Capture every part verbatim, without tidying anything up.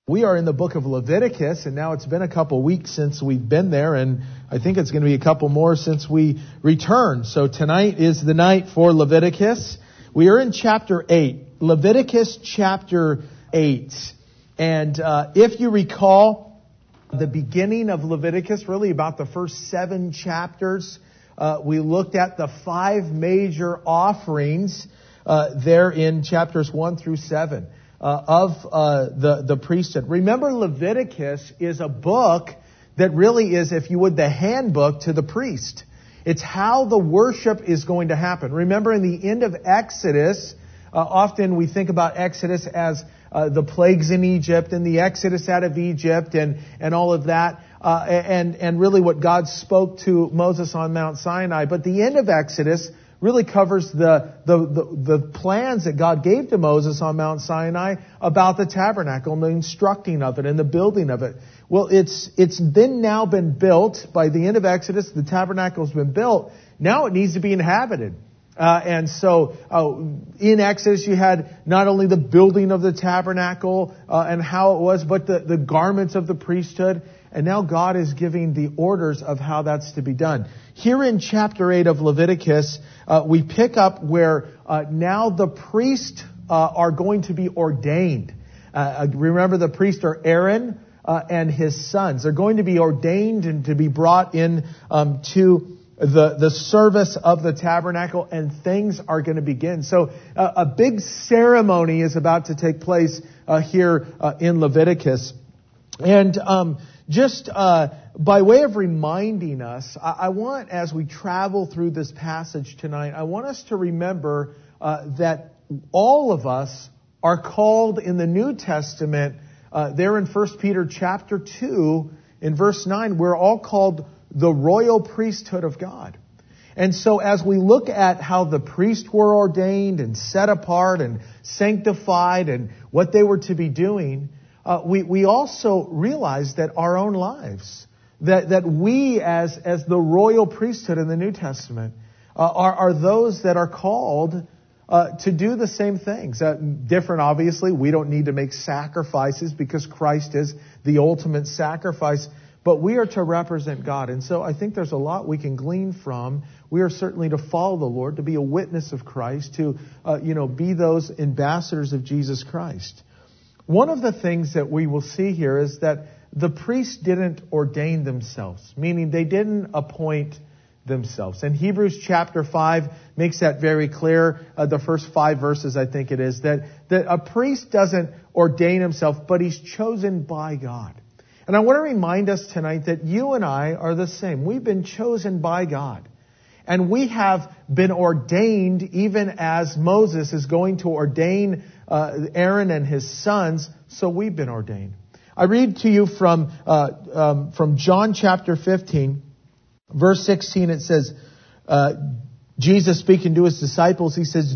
We are in the book of Leviticus, and now it's been a couple weeks since we've been there, and I think it's going to be a couple more since we return. So tonight is the night for Leviticus. We are in chapter eight, Leviticus chapter eight. And uh, if you recall, the beginning of Leviticus, really about the first seven chapters, uh, we looked at the five major offerings uh, there in chapters one through seven. Uh, of uh, the, the priesthood. Remember, Leviticus is a book that really is, if you would, the handbook to the priest. It's how the worship is going to happen. Remember, in the end of Exodus, uh, often we think about Exodus as uh, the plagues in Egypt and the Exodus out of Egypt and, and all of that, uh, and, and really what God spoke to Moses on Mount Sinai. But the end of Exodus really covers the, the, the, the plans that God gave to Moses on Mount Sinai about the tabernacle and the instructing of it and the building of it. Well, it's, it's then now been built. By the end of Exodus, the tabernacle's been built. Now it needs to be inhabited. Uh, and so, uh, in Exodus, you had not only the building of the tabernacle, uh, and how it was, but the, the garments of the priesthood. And now God is giving the orders of how that's to be done. Here in chapter eight of Leviticus, uh, we pick up where uh, now the priests uh, are going to be ordained. Uh, remember, the priests are Aaron uh, and his sons. They're going to be ordained and to be brought in um, to the, the service of the tabernacle, and things are going to begin. So uh, a big ceremony is about to take place uh, here uh, in Leviticus. And um, just uh, by way of reminding us, I, I want, as we travel through this passage tonight, I want us to remember uh, that all of us are called in the New Testament, uh, there in First Peter chapter two, in verse nine, we're all called the royal priesthood of God. And so as we look at how the priests were ordained and set apart and sanctified and what they were to be doing, Uh, we, we also realize that our own lives, that, that we as, as the royal priesthood in the New Testament, uh, are, are those that are called uh, to do the same things. Uh, different, obviously. We don't need to make sacrifices because Christ is the ultimate sacrifice. But we are to represent God. And so I think there's a lot we can glean from. We are certainly to follow the Lord, to be a witness of Christ, to uh, you know, be those ambassadors of Jesus Christ. One of the things that we will see here is that the priests didn't ordain themselves, meaning they didn't appoint themselves. And Hebrews chapter five makes that very clear. Uh, the first five verses, I think it is, that, that a priest doesn't ordain himself, but he's chosen by God. And I want to remind us tonight that you and I are the same. We've been chosen by God. And we have been ordained even as Moses is going to ordain uh, Aaron and his sons, so we've been ordained. I read to you from uh, um, from John chapter fifteen, verse sixteen. It says, uh, Jesus speaking to his disciples, he says,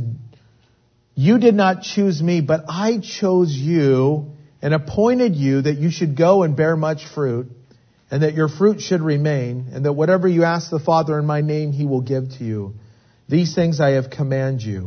"You did not choose me, but I chose you and appointed you that you should go and bear much fruit, and that your fruit should remain, and that whatever you ask the Father in my name, he will give to you. These things I have commanded you."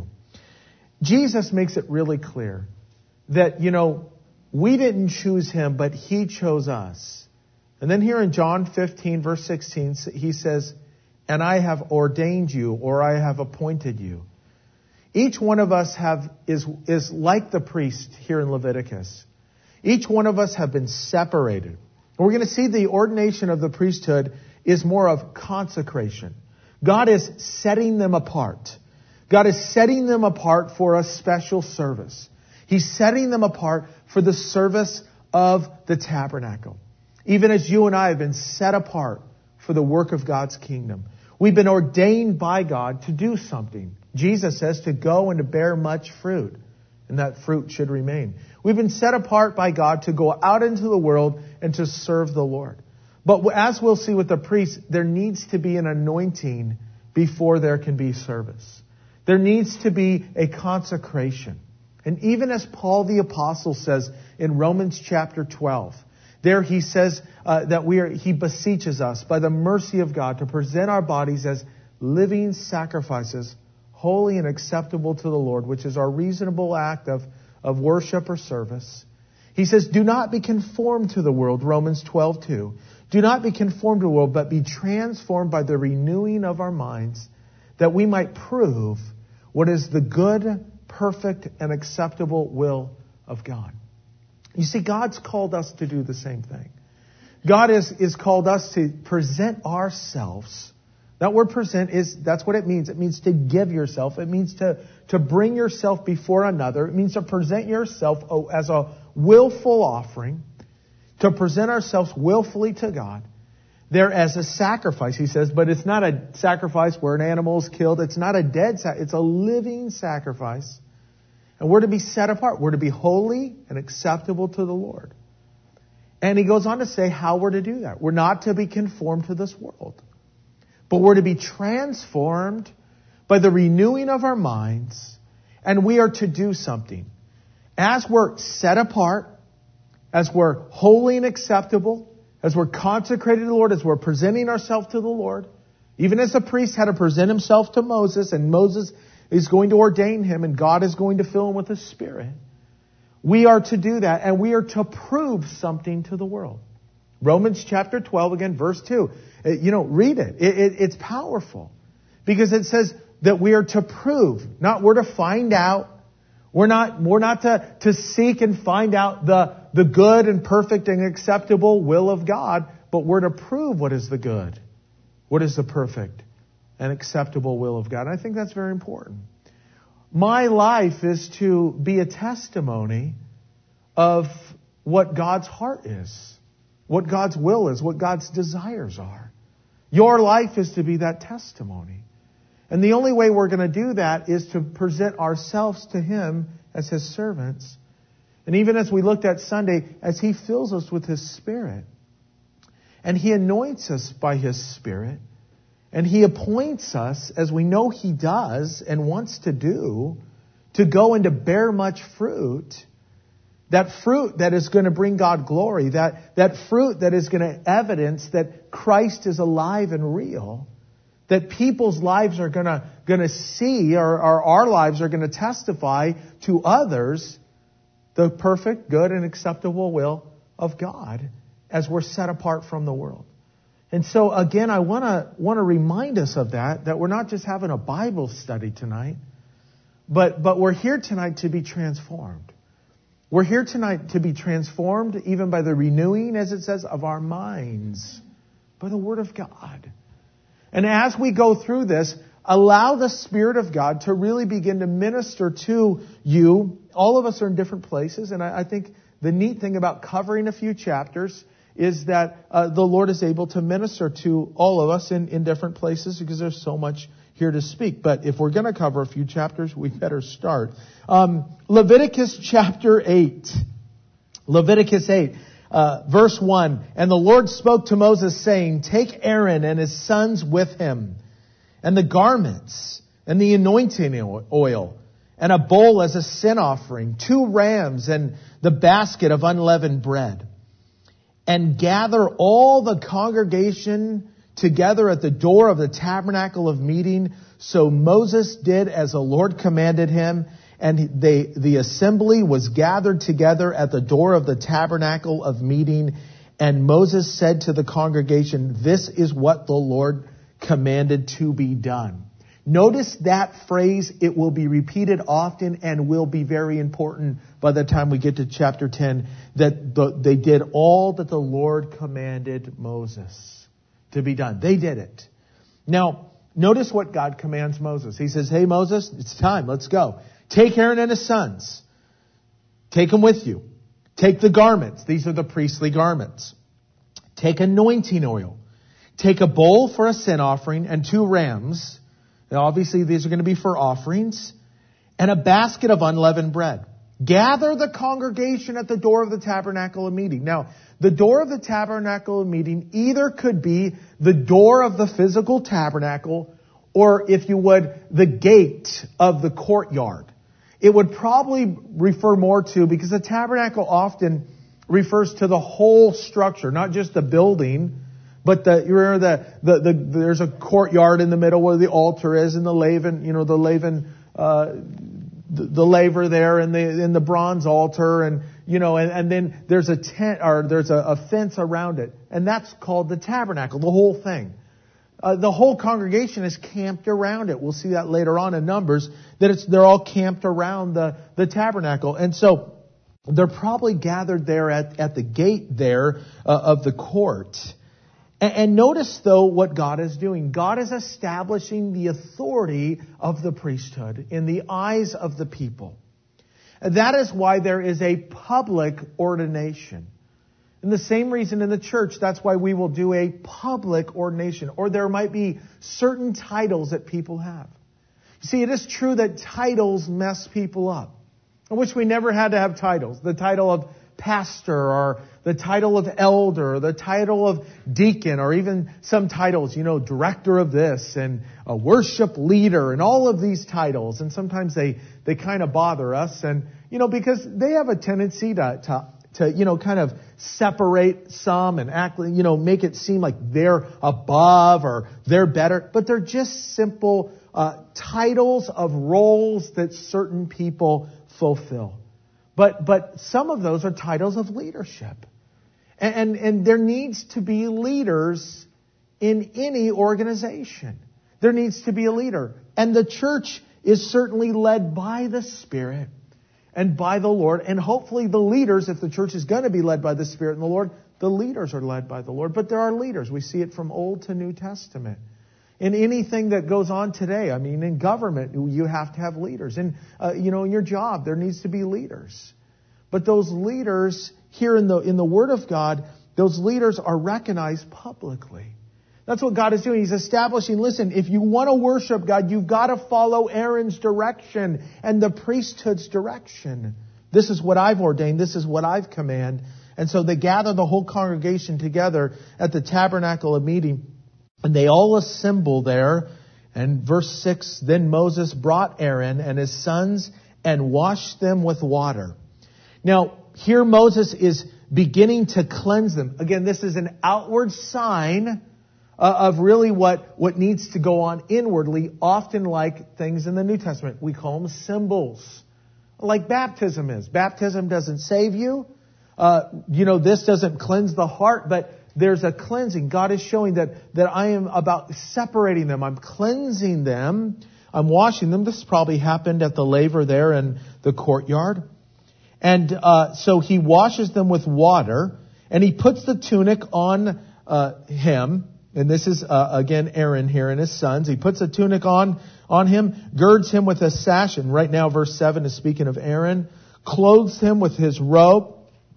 Jesus makes it really clear that, you know, we didn't choose him, but he chose us. And then here in John fifteen, verse sixteen, he says, "And I have ordained you," or "I have appointed you." Each one of us have is, is like the priest here in Leviticus. Each one of us have been separated. And we're going to see the ordination of the priesthood is more of consecration. God is setting them apart. God is setting them apart for a special service. He's setting them apart for the service of the tabernacle. Even as you and I have been set apart for the work of God's kingdom. We've been ordained by God to do something. Jesus says to go and to bear much fruit. And that fruit should remain. We've been set apart by God to go out into the world and to serve the Lord. But as we'll see with the priests, there needs to be an anointing before there can be service. There needs to be a consecration. And even as Paul the Apostle says in Romans chapter twelve, there he says uh, that we are, he beseeches us by the mercy of God to present our bodies as living sacrifices, holy and acceptable to the Lord, which is our reasonable act of, of worship or service. He says, do not be conformed to the world, Romans twelve two. Do not be conformed to the world, but be transformed by the renewing of our minds, that we might prove what is the good, perfect, and acceptable will of God. You see, God's called us to do the same thing. God is, is called us to present ourselves. That word present is, that's what it means. It means to give yourself. It means to, to bring yourself before another. It means to present yourself as a willful offering, to present ourselves willfully to God. There as a sacrifice, he says, but it's not a sacrifice where an animal is killed. It's not a dead sacrifice. It's a living sacrifice. And we're to be set apart. We're to be holy and acceptable to the Lord. And he goes on to say how we're to do that. We're not to be conformed to this world, but we're to be transformed by the renewing of our minds, and we are to do something. As we're set apart, as we're holy and acceptable, as we're consecrated to the Lord, as we're presenting ourselves to the Lord, even as the priest had to present himself to Moses, and Moses is going to ordain him, and God is going to fill him with His Spirit, we are to do that, and we are to prove something to the world. Romans chapter twelve, again, verse two. You know, read it. it, it it's powerful. Because it says that we are to prove, not we're to find out. We're not, we're not to, to seek and find out the, the good and perfect and acceptable will of God, but we're to prove what is the good, what is the perfect and acceptable will of God. And I think that's very important. My life is to be a testimony of what God's heart is, what God's will is, what God's desires are. Your life is to be that testimony. And the only way we're going to do that is to present ourselves to Him as His servants. And even as we looked at Sunday, as He fills us with His Spirit. And He anoints us by His Spirit. And He appoints us, as we know He does and wants to do, to go and to bear much fruit. That fruit that is going to bring God glory. That, that fruit that is going to evidence that Christ is alive and real. That people's lives are going to, going to see, or, or our lives are going to testify to others the perfect, good, and acceptable will of God as we're set apart from the world. And so, again, I want to want to remind us of that, that we're not just having a Bible study tonight, but, but we're here tonight to be transformed. We're here tonight to be transformed even by the renewing, as it says, of our minds, by the Word of God. And as we go through this, allow the Spirit of God to really begin to minister to you. All of us are in different places, and I, I think the neat thing about covering a few chapters is that uh, the Lord is able to minister to all of us in, in different places because there's so much here to speak. But if we're going to cover a few chapters, we better start. Um, Leviticus chapter eight. Leviticus eight. Uh, verse one, and the Lord spoke to Moses, saying, take Aaron and his sons with him, and the garments, and the anointing oil, and a bowl as a sin offering, two rams, and the basket of unleavened bread. And gather all the congregation together at the door of the tabernacle of meeting. So Moses did as the Lord commanded him. And they, the assembly was gathered together at the door of the tabernacle of meeting. And Moses said to the congregation, this is what the Lord commanded to be done. Notice that phrase. It will be repeated often and will be very important by the time we get to chapter ten. That the, they did all that the Lord commanded Moses to be done. They did it. Now, notice what God commands Moses. He says, hey, Moses, it's time. Let's go. Take Aaron and his sons. Take them with you. Take the garments. These are the priestly garments. Take anointing oil. Take a bowl for a sin offering and two rams. Now, obviously, these are going to be for offerings. And a basket of unleavened bread. Gather the congregation at the door of the tabernacle of meeting. Now, the door of the tabernacle of meeting either could be the door of the physical tabernacle, or, if you would, the gate of the courtyard. It would probably refer more to, because the tabernacle often refers to the whole structure, not just the building, but the, you remember the, the, the, there's a courtyard in the middle where the altar is, and the laven, you know, the laven, uh, the, the laver there, and the, and the bronze altar, and, you know, and, and then there's a tent or there's a, a fence around it. And that's called the tabernacle, the whole thing. Uh, the whole congregation is camped around it. We'll see that later on in Numbers, that it's, they're all camped around the, the tabernacle. And so they're probably gathered there at, at the gate there uh, of the court. And, and notice, though, what God is doing. God is establishing the authority of the priesthood in the eyes of the people. And that is why there is a public ordination. And the same reason in the church, that's why we will do a public ordination. Or there might be certain titles that people have. You see, it is true that titles mess people up. I wish we never had to have titles. The title of pastor, or the title of elder, or the title of deacon, or even some titles, you know, director of this, and a worship leader, and all of these titles. And sometimes they, they kind of bother us. And, you know, because they have a tendency to, to to, you know, kind of separate some and act, you know, make it seem like they're above or they're better. But they're just simple uh, titles of roles that certain people fulfill. But but some of those are titles of leadership. And, and, and there needs to be leaders in any organization. There needs to be a leader. And the church is certainly led by the Spirit and by the Lord. And hopefully the leaders, if the church is going to be led by the Spirit and the Lord, the leaders are led by the Lord. But there are leaders. We see it from Old to New Testament. In anything that goes on today, I mean, in government, you have to have leaders. In, uh, you know, in your job, there needs to be leaders. But those leaders here in the in the Word of God, those leaders are recognized publicly. That's what God is doing. He's establishing, listen, if you want to worship God, you've got to follow Aaron's direction and the priesthood's direction. This is what I've ordained. This is what I've commanded. And so they gather the whole congregation together at the tabernacle of meeting, and they all assemble there. And verse six, then Moses brought Aaron and his sons and washed them with water. Now, here Moses is beginning to cleanse them. Again, this is an outward sign Uh, of really what, what needs to go on inwardly, often like things in the New Testament. We call them symbols. Like baptism is. Baptism doesn't save you. Uh, you know, this doesn't cleanse the heart, but there's a cleansing. God is showing that, that I am about separating them. I'm cleansing them. I'm washing them. This probably happened at the laver there in the courtyard. And uh, so he washes them with water, and he puts the tunic on uh, him. And this is, uh, again, Aaron here and his sons. He puts a tunic on, on him, girds him with a sash. And right now, verse seven is speaking of Aaron. Clothes him with his robe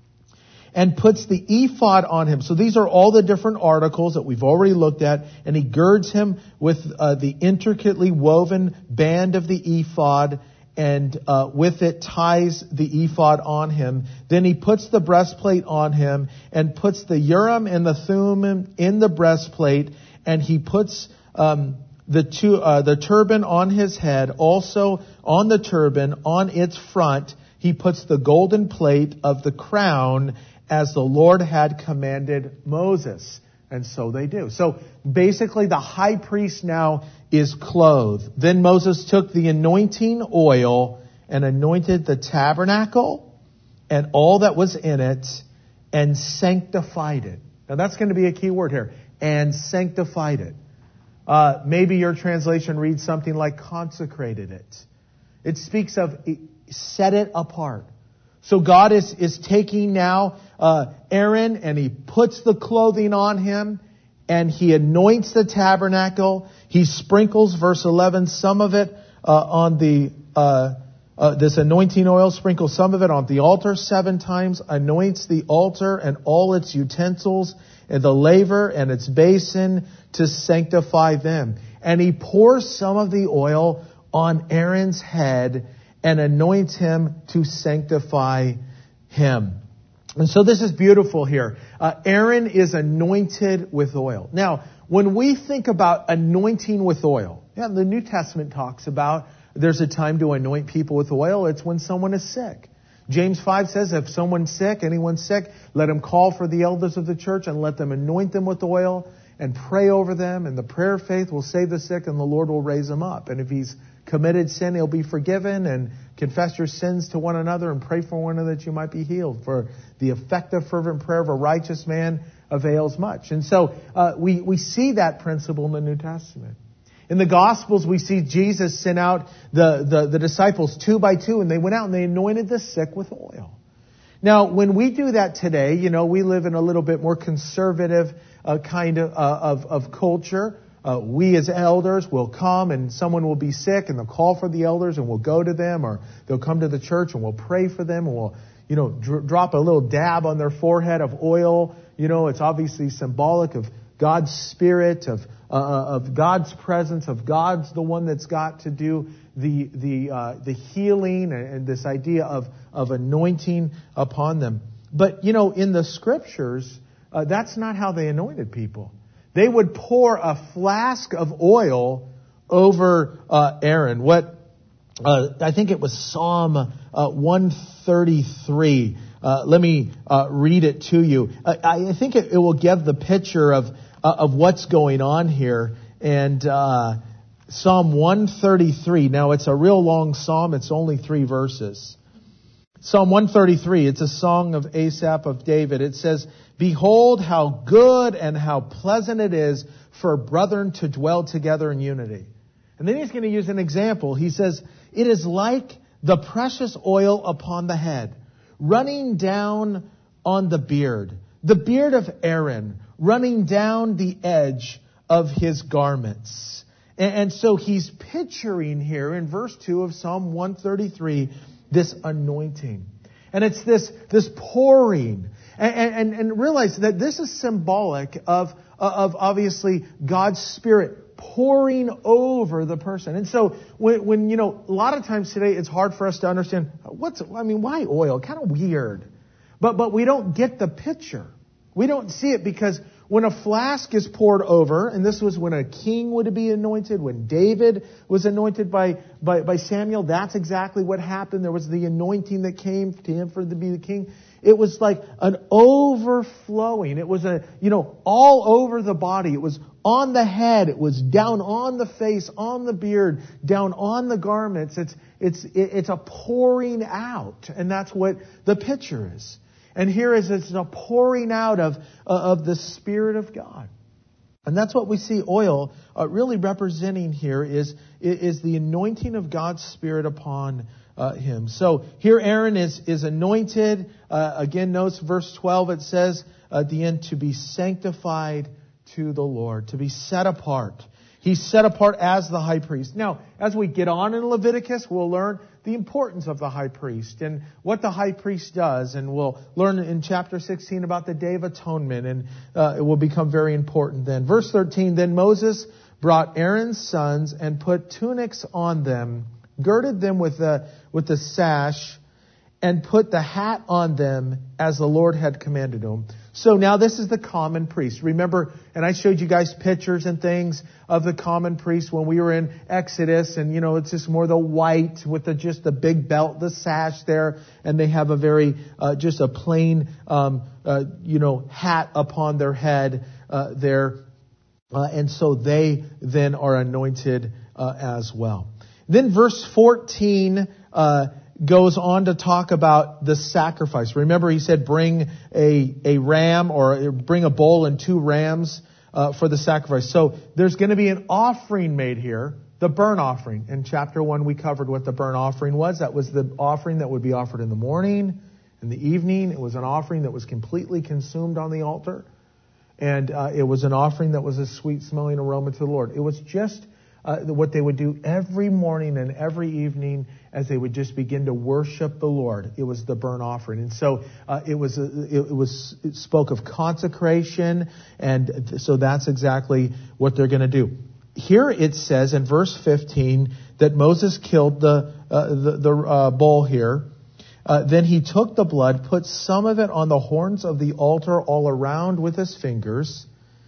and puts the ephod on him. So these are all the different articles that we've already looked at. And he girds him with uh, the intricately woven band of the ephod, and uh, with it ties the ephod on him. Then he puts the breastplate on him and puts the Urim and the Thummim in the breastplate, and he puts um, the tu- uh, the turban on his head. Also on the turban, on its front, he puts the golden plate of the crown, as the Lord had commanded Moses. And so they do. So basically the high priest now is clothed. Then Moses took the anointing oil and anointed the tabernacle and all that was in it and sanctified it. Now that's going to be a key word here. And sanctified it. Uh, maybe your translation reads something like consecrated it. It speaks of set it apart. So God is, is taking now uh, Aaron, and he puts the clothing on him, and he anoints the tabernacle. He sprinkles, verse eleven, some of it uh, on the, uh, uh, this anointing oil, sprinkles some of it on the altar seven times, anoints the altar and all its utensils, and the laver and its basin, to sanctify them. And he pours some of the oil on Aaron's head and anoints him to sanctify him. And so this is beautiful here. Uh, Aaron is anointed with oil. Now, when we think about anointing with oil, yeah, the New Testament talks about there's a time to anoint people with oil. It's when someone is sick. James five says, if someone's sick, anyone's sick, let him call for the elders of the church and let them anoint them with oil and pray over them. And the prayer of faith will save the sick, and the Lord will raise them up. And if he's committed sin, it'll be forgiven, and confess your sins to one another and pray for one another that you might be healed. For the effective, fervent prayer of a righteous man avails much. And so uh, we, we see that principle in the New Testament. In the Gospels, we see Jesus sent out the, the, the disciples two by two, and they went out and they anointed the sick with oil. Now, when we do that today, you know, we live in a little bit more conservative uh, kind of, uh, of, of culture. Uh, we as elders will come and someone will be sick and they'll call for the elders and we'll go to them, or they'll come to the church and we'll pray for them and we'll, you know, dr- drop a little dab on their forehead of oil. You know, it's obviously symbolic of God's Spirit, of uh, of God's presence, of God's the one that's got to do the the uh, the healing, and, and this idea of of anointing upon them. But you know, in the Scriptures, uh, that's not how they anointed people. They would pour a flask of oil over uh, Aaron. What uh, I think it was Psalm uh, one thirty-three. Uh, let me uh, read it to you. Uh, I think it, it will give the picture of uh, of what's going on here. And uh, Psalm one thirty-three. Now, it's a real long psalm. It's only three verses. Psalm one thirty-three. It's a song of Asaph of David. It says, "Behold how good and how pleasant it is for brethren to dwell together in unity." And then he's going to use an example. He says, "It is like the precious oil upon the head, running down on the beard, the beard of Aaron, running down the edge of his garments." And, and so he's picturing here in verse two of Psalm one thirty-three this anointing. And it's this, this pouring. And, and, and realize that this is symbolic of, of obviously God's Spirit pouring over the person. And so when, when, you know, a lot of times today it's hard for us to understand what's, I mean, why oil? Kind of weird. But, but we don't get the picture. We don't see it because when a flask is poured over, and this was when a king would be anointed, when David was anointed by, by, by Samuel, that's exactly what happened. There was the anointing that came to him for to be the king. It was like an overflowing. It was a, you know, all over the body. It was on the head. It was down on the face, on the beard, down on the garments. It's, it's, it's a pouring out. And that's what the picture is. And here is it's a pouring out of, uh, of the Spirit of God. And that's what we see oil uh, really representing here is, is the anointing of God's Spirit upon uh, him. So here Aaron is, is anointed. Uh, again, notice verse twelve, it says at the end, to be sanctified to the Lord, to be set apart. He's set apart as the high priest. Now, as we get on in Leviticus, we'll learn the importance of the high priest and what the high priest does. And we'll learn in chapter sixteen about the Day of Atonement, and uh, it will become very important then. Verse thirteen, then Moses brought Aaron's sons and put tunics on them, girded them with the, with the sash, and put the hat on them as the Lord had commanded him. So now this is the common priest. Remember, and I showed you guys pictures and things of the common priest when we were in Exodus, and you know, it's just more the white with the, just the big belt, the sash there, and they have a very, uh, just a plain, um, uh, you know, hat upon their head, uh, there. Uh, and so they then are anointed, uh, as well. Then verse fourteen, uh, goes on to talk about the sacrifice. Remember, he said, bring a, a ram or bring a bull and two rams uh, for the sacrifice. So there's going to be an offering made here, the burnt offering. In chapter one, we covered what the burnt offering was. That was the offering that would be offered in the morning, in the evening. It was an offering that was completely consumed on the altar. And uh, it was an offering that was a sweet-smelling aroma to the Lord. It was just Uh, what they would do every morning and every evening as they would just begin to worship the Lord. It was the burnt offering. And so uh, it was, a, it, it was, it spoke of consecration. And so that's exactly what they're going to do. Here it says in verse fifteen that Moses killed the, uh, the, the uh, bull here. Uh, then he took the blood, put some of it on the horns of the altar all around with his fingers,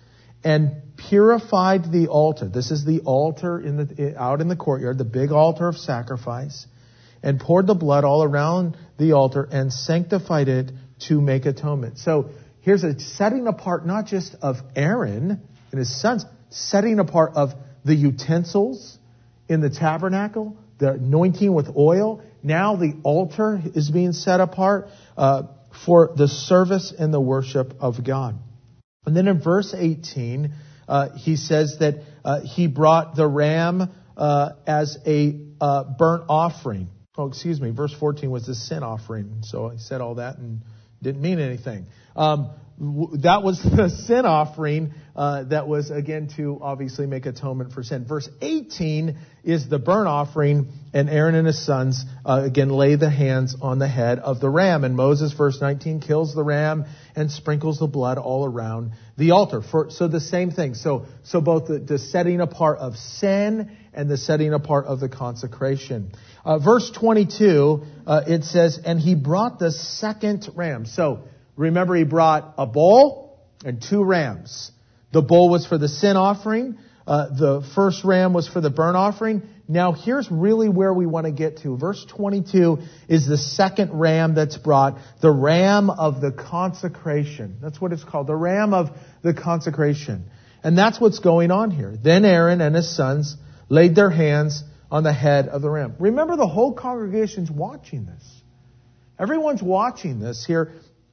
and purified the altar. This is the altar in the out in the courtyard, the big altar of sacrifice, and poured the blood all around the altar and sanctified it to make atonement. So here's a setting apart not just of Aaron and his sons, setting apart of the utensils in the tabernacle, the anointing with oil. Now the altar is being set apart uh, for the service and the worship of God. And then in verse eighteen, uh, he says that uh, he brought the ram uh, as a uh, burnt offering. Oh, excuse me. Verse fourteen was the sin offering. So I said all that and didn't mean anything. Um, w- that was the sin offering uh, that was, again, to obviously make atonement for sin. Verse eighteen is the burnt offering, and Aaron and his sons, uh, again, lay the hands on the head of the ram. And Moses, verse nineteen, kills the ram and sprinkles the blood all around the altar. For, so the same thing. So, so both the, the setting apart of sin and the setting apart of the consecration. Uh, verse twenty-two, uh, it says, and he brought the second ram. So remember, he brought a bull and two rams. The bull was for the sin offering. Uh, the first ram was for the burnt offering. Now here's really where we want to get to. Verse twenty-two is the second ram that's brought, the ram of the consecration. That's what it's called, the ram of the consecration. And that's what's going on here. Then Aaron and his sons laid their hands on the head of the ram. Remember, the whole congregation's watching this. Everyone's watching this here.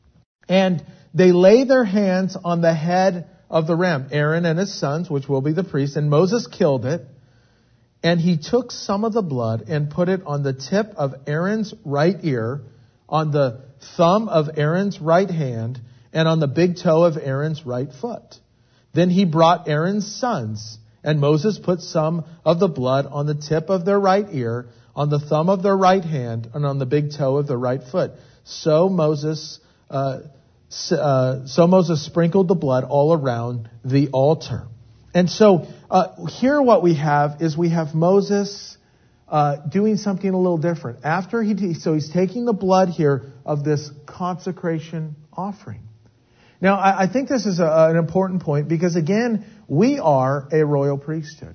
And they lay their hands on the head of the ram, Aaron and his sons, which will be the priests, and Moses killed it. And he took some of the blood and put it on the tip of Aaron's right ear, on the thumb of Aaron's right hand, and on the big toe of Aaron's right foot. Then he brought Aaron's sons, and Moses put some of the blood on the tip of their right ear, on the thumb of their right hand, and on the big toe of their right foot. So Moses, uh, uh, so Moses sprinkled the blood all around the altar. And so uh, here what we have is we have Moses uh, doing something a little different. After he, so he's taking the blood here of this consecration offering. Now, I, I think this is a, an important point because, again, we are a royal priesthood.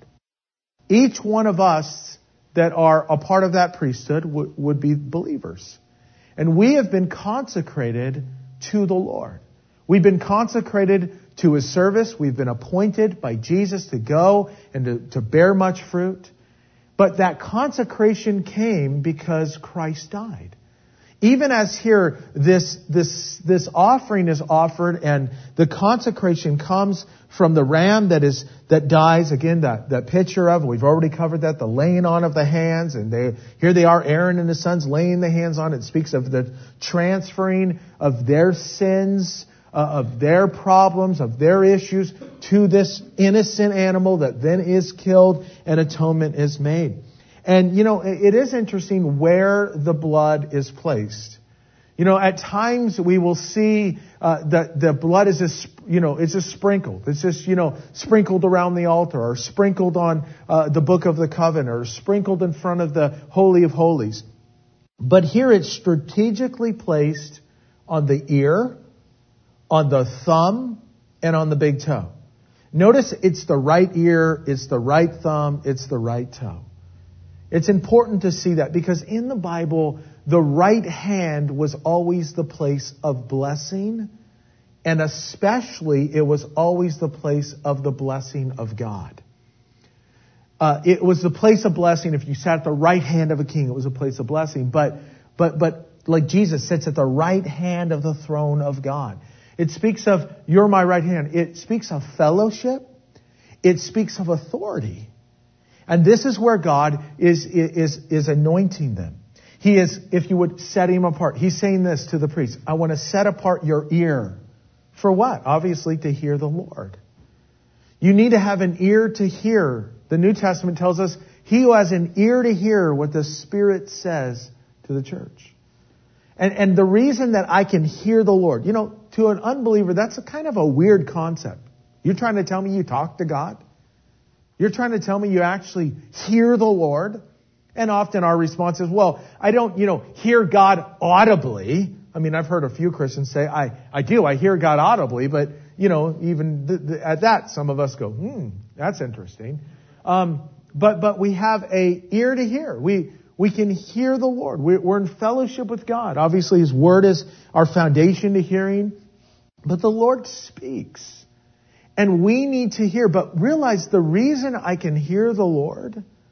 Each one of us that are a part of that priesthood w- would be believers. And we have been consecrated to the Lord. We've been consecrated to His service. We've been appointed by Jesus to go and to, to bear much fruit. But that consecration came because Christ died. Even as here, this, this, this offering is offered and the consecration comes from the ram that is, that dies. Again, that, that picture of, we've already covered that, the laying on of the hands. And they, here they are, Aaron and his sons laying the hands on it. It speaks of the transferring of their sins, uh, of their problems, of their issues to this innocent animal that then is killed and atonement is made. And, you know, it is interesting where the blood is placed. You know, at times we will see uh, that the blood is just, you know, it's just sprinkled. It's just, you know, sprinkled around the altar or sprinkled on uh, the Book of the Covenant or sprinkled in front of the Holy of Holies. But here it's strategically placed on the ear, on the thumb, and on the big toe. Notice it's the right ear, it's the right thumb, it's the right toe. It's important to see that because in the Bible, the right hand was always the place of blessing, and especially it was always the place of the blessing of God. Uh, it was the place of blessing. If you sat at the right hand of a king, it was a place of blessing. But, but, but like Jesus sits at the right hand of the throne of God. It speaks of, you're my right hand. It speaks of fellowship. It speaks of authority. And this is where God is, is, is anointing them. He is, if you would, setting them apart. He's saying this to the priest. I want to set apart your ear. For what? Obviously to hear the Lord. You need to have an ear to hear. The New Testament tells us, he who has an ear to hear what the Spirit says to the church. And, and the reason that I can hear the Lord, you know, to an unbeliever, that's a kind of a weird concept. You're trying to tell me you talk to God? You're trying to tell me you actually hear the Lord? And often our response is, well, I don't, you know, hear God audibly. I mean, I've heard a few Christians say, I, I do, I hear God audibly, but, you know, even th- th- at that, some of us go, hmm, that's interesting. Um, but, but we have a ear to hear. We, we can hear the Lord. We're, we're in fellowship with God. Obviously, His Word is our foundation to hearing, but the Lord speaks. And we need to hear, but realize the reason I can hear the Lord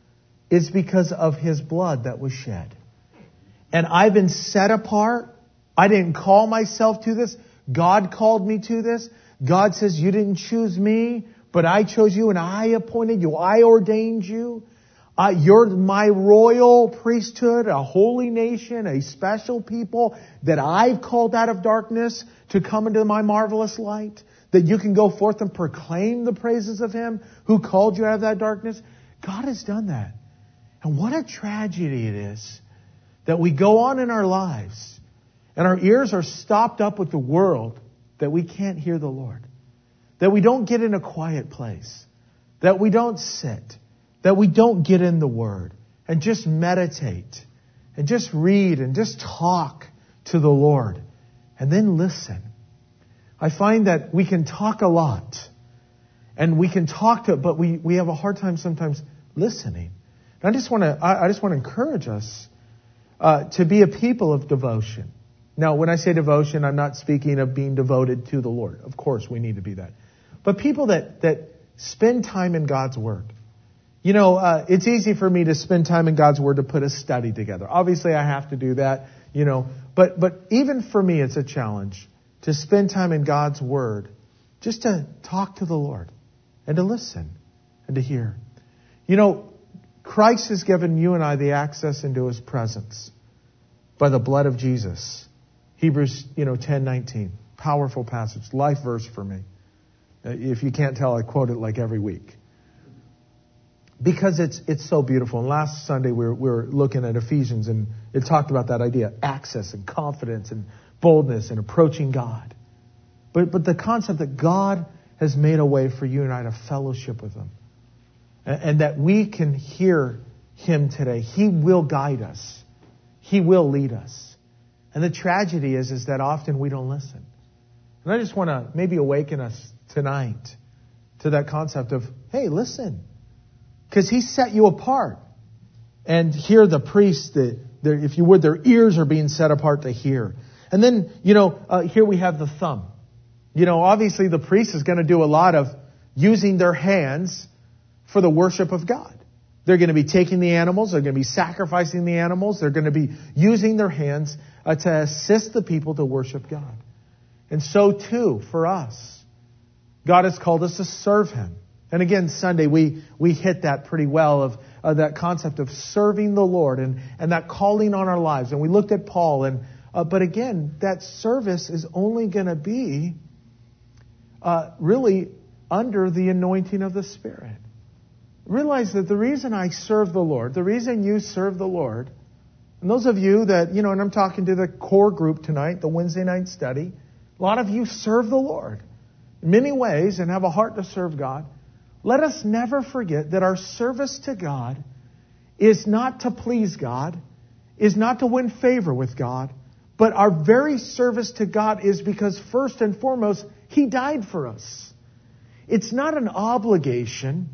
is because of His blood that was shed. And I've been set apart. I didn't call myself to this. God called me to this. God says, you didn't choose me, but I chose you and I appointed you. I ordained you. Uh, you're my royal priesthood, a holy nation, a special people that I've called out of darkness to come into my marvelous light. That you can go forth and proclaim the praises of Him who called you out of that darkness. God has done that. And what a tragedy it is that we go on in our lives and our ears are stopped up with the world, that we can't hear the Lord. That we don't get in a quiet place. That we don't sit. That we don't get in the Word and just meditate and just read and just talk to the Lord and then listen. I find that we can talk a lot and we can talk to, but we, we have a hard time sometimes listening. And I just want to, I, I just want to encourage us uh, to be a people of devotion. Now, when I say devotion, I'm not speaking of being devoted to the Lord. Of course, we need to be that. But people that, that spend time in God's Word. You know, uh, it's easy for me to spend time in God's Word to put a study together. Obviously, I have to do that, you know. But, but even for me, it's a challenge to spend time in God's Word just to talk to the Lord and to listen and to hear. You know, Christ has given you and I the access into His presence by the blood of Jesus. Hebrews, you know, ten nineteen. Powerful passage. Life verse for me. If you can't tell, I quote it like every week. Because it's it's so beautiful. And last Sunday we were, we were looking at Ephesians and it talked about that idea. Access and confidence and boldness and approaching God. But but the concept that God has made a way for you and I to fellowship with Him. And, and that we can hear Him today. He will guide us. He will lead us. And the tragedy is, is that often we don't listen. And I just want to maybe awaken us tonight to that concept of, hey, listen. Because He set you apart. And here the priests, the, if you would, their ears are being set apart to hear. And then, you know, uh, here we have the thumb. You know, obviously the priest is going to do a lot of using their hands for the worship of God. They're going to be taking the animals. They're going to be sacrificing the animals. They're going to be using their hands uh, to assist the people to worship God. And so too, for us, God has called us to serve Him. And again, Sunday, we, we hit that pretty well of uh, that concept of serving the Lord and, and that calling on our lives. And we looked at Paul. And uh, but again, that service is only going to be uh, really under the anointing of the Spirit. Realize that the reason I serve the Lord, the reason you serve the Lord, and those of you that, you know, and I'm talking to the core group tonight, the Wednesday night study, a lot of you serve the Lord in many ways and have a heart to serve God. Let us never forget that our service to God is not to please God, is not to win favor with God, but our very service to God is because first and foremost, He died for us. It's not an obligation.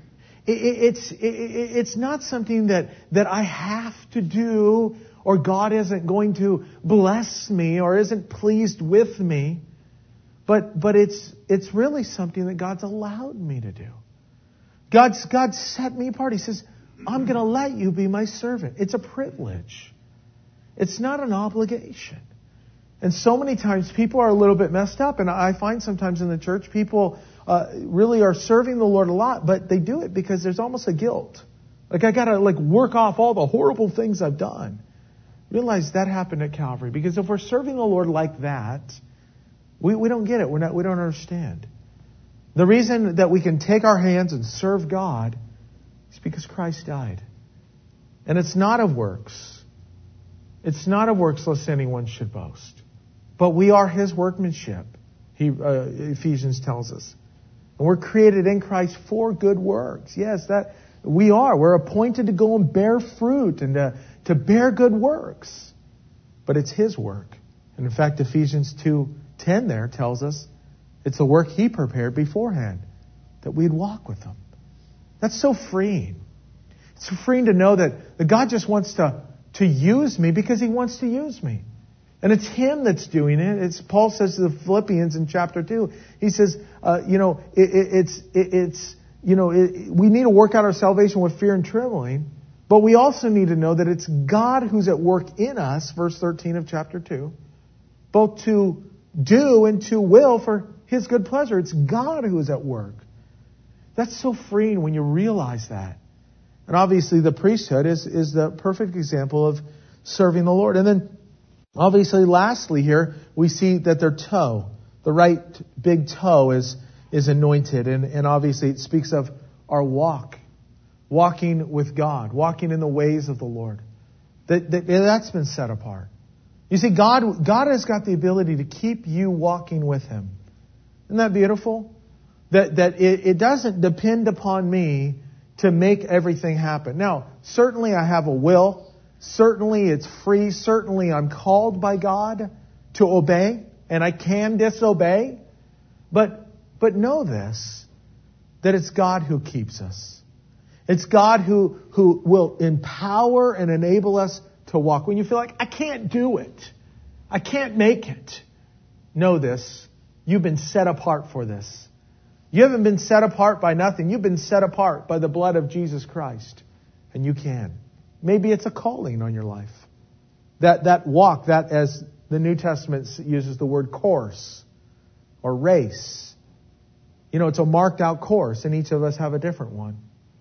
It's, it's not something that, that I have to do or God isn't going to bless me or isn't pleased with me. But, but it's, it's really something that God's allowed me to do. God's, God set me apart. He says, I'm going to let you be my servant. It's a privilege. It's not an obligation. And so many times people are a little bit messed up. And I find sometimes in the church people uh, really are serving the Lord a lot, but they do it because there's almost a guilt. Like I got to like work off all the horrible things I've done. Realize that happened at Calvary. Because if we're serving the Lord like that, we, we don't get it. We're not, we don't understand. The reason that we can take our hands and serve God is because Christ died. And it's not of works. It's not of works lest anyone should boast. But we are His workmanship, he, uh, Ephesians tells us. And we're created in Christ for good works. Yes, that we are. We're appointed to go and bear fruit and to, to bear good works. But it's His work. And in fact, Ephesians two ten there tells us it's the work He prepared beforehand, that we'd walk with Him. That's so freeing. It's so freeing to know that, that God just wants to, to use me because He wants to use me. And it's Him that's doing it. It's Paul says to the Philippians in chapter two. He says, uh, you know, it, it, it's, it, it's, you know, it, we need to work out our salvation with fear and trembling. But we also need to know that it's God who's at work in us, verse thirteen of chapter two, both to do and to will for His good pleasure. It's God who is at work. That's so freeing when you realize that. And obviously the priesthood is, is the perfect example of serving the Lord. And then obviously lastly here, we see that their toe, the right big toe is, is anointed. And, and obviously it speaks of our walk, walking with God, walking in the ways of the Lord. That, that, that's been set apart. You see, God, God has got the ability to keep you walking with Him. Isn't that beautiful? That, that it, it doesn't depend upon me to make everything happen. Now, certainly I have a will. Certainly it's free. Certainly I'm called by God to obey, and I can disobey. But, but know this, that it's God who keeps us. It's God who, who will empower and enable us to walk. When you feel like, I can't do it, I can't make it, know this, you've been set apart for this. You haven't been set apart by nothing. You've been set apart by the blood of Jesus Christ. And you can. Maybe it's a calling on your life. That, that walk, that as the New Testament uses the word course or race. You know, it's a marked out course, and each of us have a different one.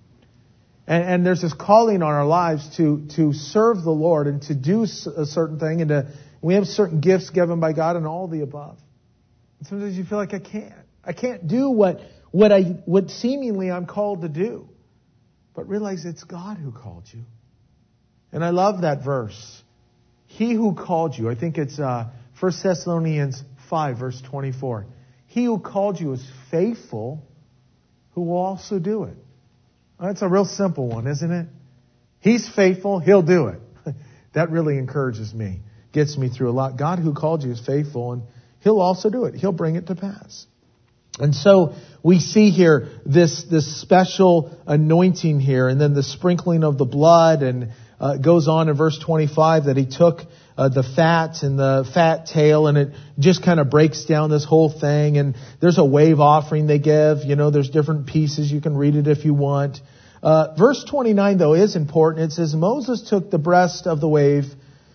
And, and there's this calling on our lives to, to serve the Lord and to do a certain thing. And to, we have certain gifts given by God and all the above. And sometimes you feel like I can't. I can't do what, what I what seemingly I'm called to do. But realize it's God who called you. And I love that verse. He who called you, I think it's uh, First Thessalonians five, verse twenty-four. He who called you is faithful, who will also do it. That's a real simple one, isn't it? He's faithful, He'll do it. That really encourages me. Gets me through a lot. God who called you is faithful, and He'll also do it. He'll bring it to pass. And so we see here this, this special anointing here, and then the sprinkling of the blood, and uh, it goes on in verse twenty-five that He took uh, the fat and the fat tail, and it just kind of breaks down this whole thing. And there's a wave offering they give. You know, there's different pieces. You can read it if you want. Uh, verse twenty-nine, though, is important. It says, Moses took the breast of the wave,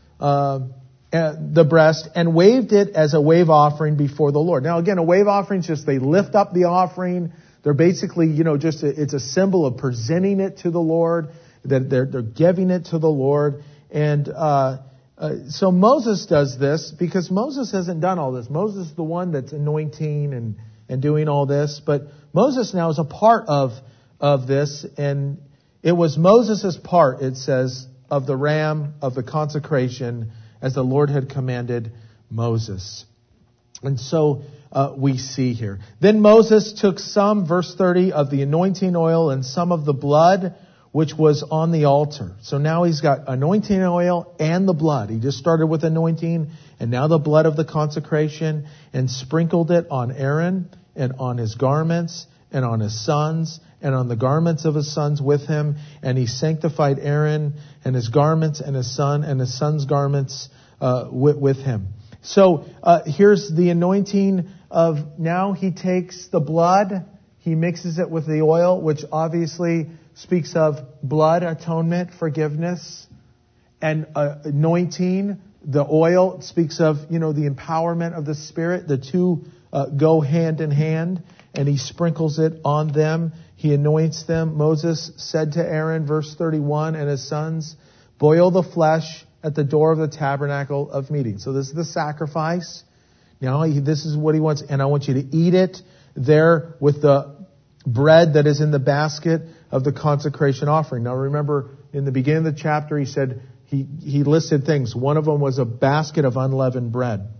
uh, Uh, the breast, and waved it as a wave offering before the Lord. Now, again, a wave offering is just they lift up the offering. They're basically, you know, just a, it's a symbol of presenting it to the Lord. That they're, they're giving it to the Lord. And uh, uh, so Moses does this because Moses hasn't done all this. Moses is the one that's anointing and and doing all this. But Moses now is a part of of this, and it was Moses' part. It says of the ram of the consecration, as the Lord had commanded Moses. And so uh, we see here. Then Moses took some, verse thirty, of the anointing oil and some of the blood which was on the altar. So now he's got anointing oil and the blood. He just started with anointing, and now the blood of the consecration, and sprinkled it on Aaron and on his garments and on his sons and on the garments of his sons with him. And he sanctified Aaron and his garments and his son and his son's garments uh, with, with him. So uh, here's the anointing of, now he takes the blood, he mixes it with the oil, which obviously speaks of blood, atonement, forgiveness, and uh, anointing. The oil speaks of, you know, the empowerment of the Spirit. The two uh, go hand in hand, and he sprinkles it on them. He anoints them. Moses said to Aaron, verse thirty-one, and his sons, boil the flesh at the door of the tabernacle of meeting. So this is the sacrifice. Now he, this is what he wants, and I want you to eat it there with the bread that is in the basket of the consecration offering. Now remember, in the beginning of the chapter, he said, he, he listed things. One of them was a basket of unleavened bread.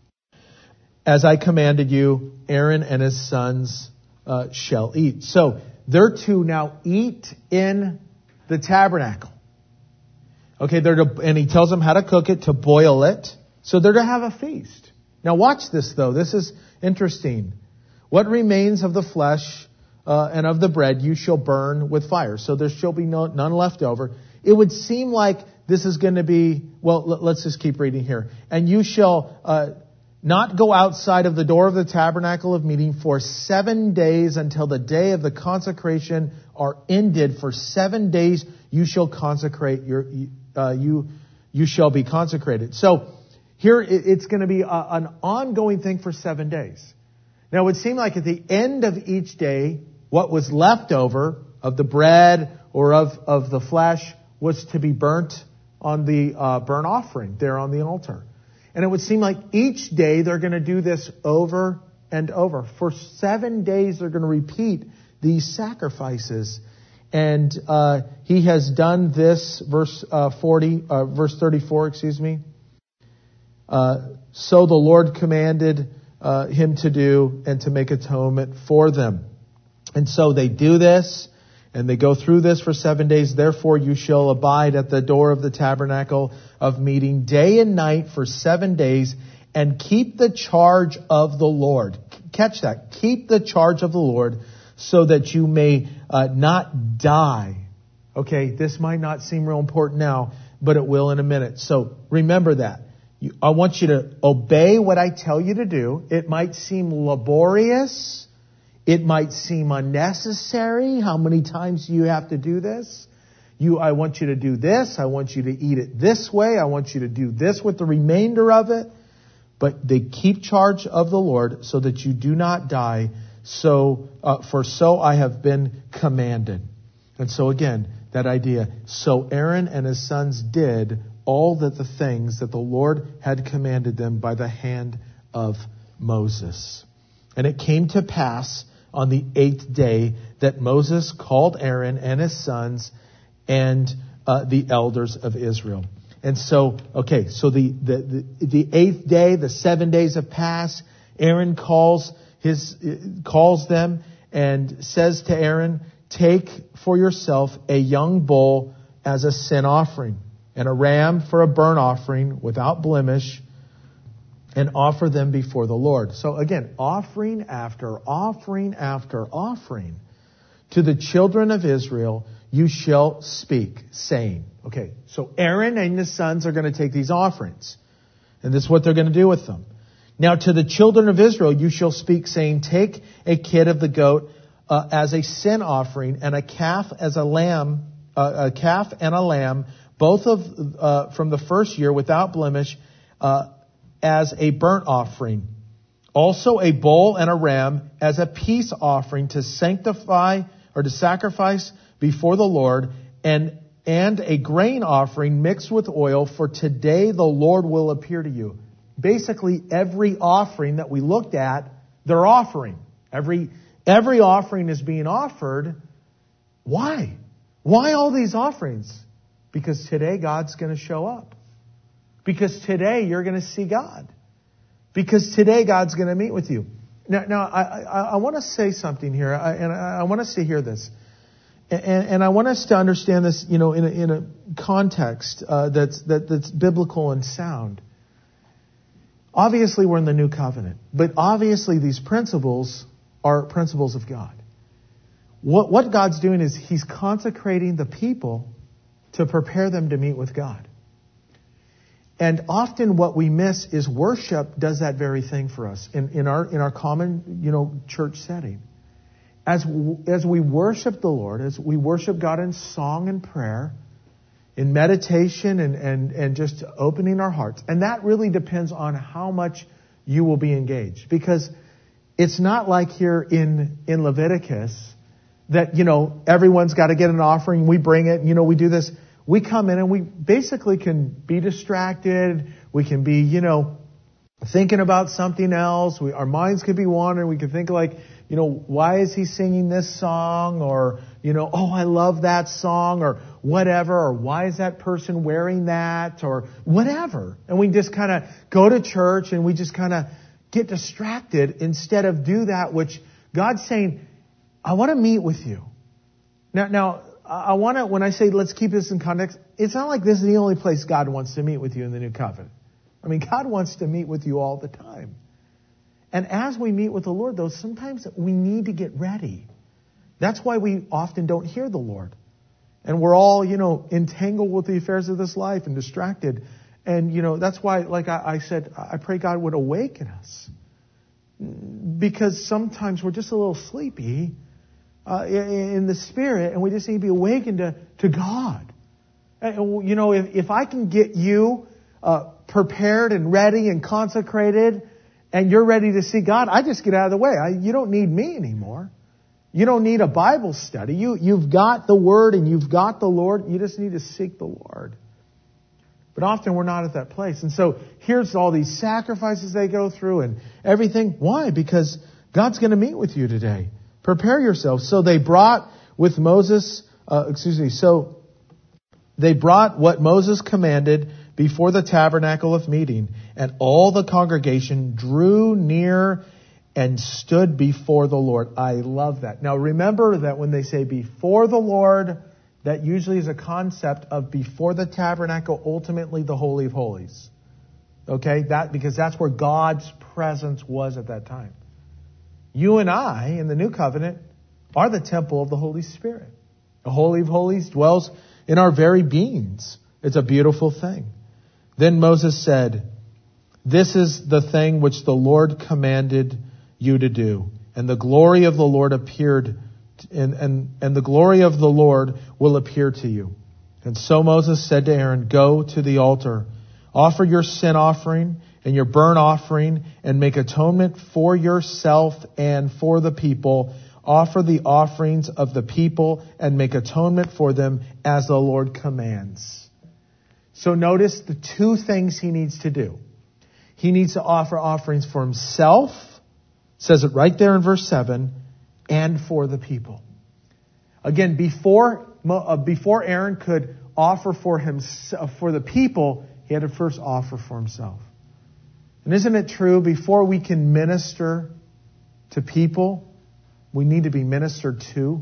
As I commanded you, Aaron and his sons uh, shall eat. So they're to now eat in the tabernacle. Okay, they're to, and he tells them how to cook it, to boil it. So they're to have a feast. Now watch this though. This is interesting. What remains of the flesh uh, and of the bread you shall burn with fire. So there shall be no, none left over. It would seem like this is going to be, well, let's just keep reading here. And you shall, uh, not go outside of the door of the tabernacle of meeting for seven days until the day of the consecration are ended. For seven days you shall consecrate your, uh, you, you shall be consecrated. So here it's going to be a, an ongoing thing for seven days. Now it would seem like at the end of each day, what was left over of the bread or of, of the flesh was to be burnt on the uh, burnt offering there on the altar. And it would seem like each day they're going to do this over and over. For seven days they're going to repeat these sacrifices. And uh, he has done this, verse uh, forty, uh, verse thirty-four, excuse me. Uh, so the Lord commanded uh, him to do and to make atonement for them. And so they do this. And they go through this for seven days. Therefore, you shall abide at the door of the tabernacle of meeting day and night for seven days and keep the charge of the Lord. Catch that. Keep the charge of the Lord so that you may uh, not die. Okay, this might not seem real important now, but it will in a minute. So remember that. You, I want you to obey what I tell you to do. It might seem laborious. It might seem unnecessary. How many times do you have to do this? You, I want you to do this. I want you to eat it this way. I want you to do this with the remainder of it. But they keep charge of the Lord so that you do not die. So, uh, for so I have been commanded. And so again, that idea. So Aaron and his sons did all that the things that the Lord had commanded them by the hand of Moses. And it came to pass on the eighth day that Moses called Aaron and his sons and uh, the elders of Israel. And so, okay, so the, the, the, the eighth day, the seven days have passed. Aaron calls his, calls them and says to Aaron, take for yourself a young bull as a sin offering and a ram for a burnt offering without blemish, and offer them before the Lord. So again, offering after offering after offering to the children of Israel, you shall speak, saying. Okay, so Aaron and his sons are going to take these offerings. And this is what they're going to do with them. Now to the children of Israel, you shall speak, saying, take a kid of the goat uh, as a sin offering, and a calf as a lamb, uh, a calf and a lamb, both of uh, from the first year without blemish, uh, as a burnt offering. Also a bull and a ram as a peace offering to sanctify or to sacrifice before the Lord, and, and a grain offering mixed with oil, for today the Lord will appear to you. Basically, every offering that we looked at, they're offering. Every, every offering is being offered. Why? Why all these offerings? Because today God's going to show up. Because today you're going to see God. Because today God's going to meet with you. Now, now I, I, I want to say something here, I, and I, I want us to hear this. And, and I want us to understand this, you know, in a, in a context uh, that's that, that's biblical and sound. Obviously, we're in the new covenant, but obviously these principles are principles of God. What, what God's doing is He's consecrating the people to prepare them to meet with God. And often what we miss is worship does that very thing for us in, in our in our common, you know, church setting. As as we worship the Lord, as we worship God in song and prayer, in meditation and, and, and just opening our hearts. And that really depends on how much you will be engaged. Because it's not like here in, in Leviticus that, you know, everyone's got to get an offering, we bring it, you know, we do this. We come in and we basically can be distracted. We can be, you know, thinking about something else. We, our minds could be wandering. We could think like, you know, why is he singing this song? Or, you know, oh, I love that song, or whatever. Or why is that person wearing that? Or whatever. And we just kind of go to church and we just kind of get distracted instead of do that which God's saying, I want to meet with you. Now, now, I want to, when I say let's keep this in context, it's not like this is the only place God wants to meet with you in the new covenant. I mean, God wants to meet with you all the time. And as we meet with the Lord, though, sometimes we need to get ready. That's why we often don't hear the Lord. And we're all, you know, entangled with the affairs of this life and distracted. And, you know, that's why, like I, I said, I pray God would awaken us. Because sometimes we're just a little sleepy uh, in the Spirit, and we just need to be awakened to, to God. And, you know, if, if I can get you uh, prepared and ready and consecrated, and you're ready to see God, I just get out of the way. I, you don't need me anymore. You don't need a Bible study. You, you've got the Word and you've got the Lord. You just need to seek the Lord. But often we're not at that place. And so here's all these sacrifices they go through and everything. Why? Because God's going to meet with you today. Prepare yourselves. So they brought with Moses, uh, excuse me, so they brought what Moses commanded before the tabernacle of meeting, and all the congregation drew near and stood before the Lord. I love that. Now remember that when they say before the Lord, that usually is a concept of before the tabernacle, ultimately the Holy of Holies. Okay? That, because that's where God's presence was at that time. You and I, in the New Covenant, are the temple of the Holy Spirit. The Holy of Holies dwells in our very beings. It's a beautiful thing. Then Moses said, "This is the thing which the Lord commanded you to do." And the glory of the Lord appeared, and, and, and the glory of the Lord will appear to you. And so Moses said to Aaron, "Go to the altar, offer your sin offering and your burnt offering, and make atonement for yourself and for the people. Offer the offerings of the people and make atonement for them as the Lord commands." So notice the two things he needs to do. He needs to offer offerings for himself, says it right there in verse seven, and for the people. Again, before uh, before Aaron could offer for himself, for the people, he had to first offer for himself. And isn't it true, before we can minister to people, we need to be ministered to?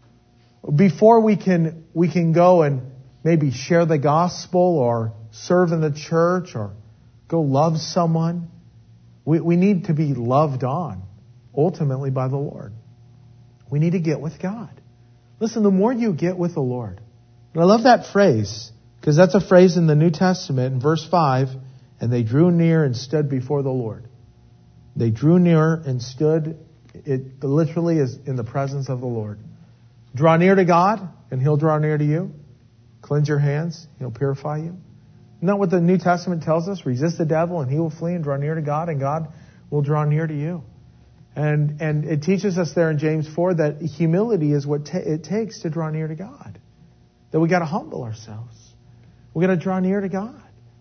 Before we can we can go and maybe share the gospel or serve in the church or go love someone, we, we need to be loved on, ultimately by the Lord. We need to get with God. Listen, the more you get with the Lord, and I love that phrase, because that's a phrase in the New Testament in verse five, and they drew near and stood before the Lord. They drew near and stood, it literally is in the presence of the Lord. Draw near to God, and He'll draw near to you. Cleanse your hands, He'll purify you. Isn't that what the New Testament tells us? Resist the devil and he will flee, and draw near to God and God will draw near to you. And and it teaches us there in James four that humility is what ta- it takes to draw near to God. That we got to humble ourselves. We got to draw near to God.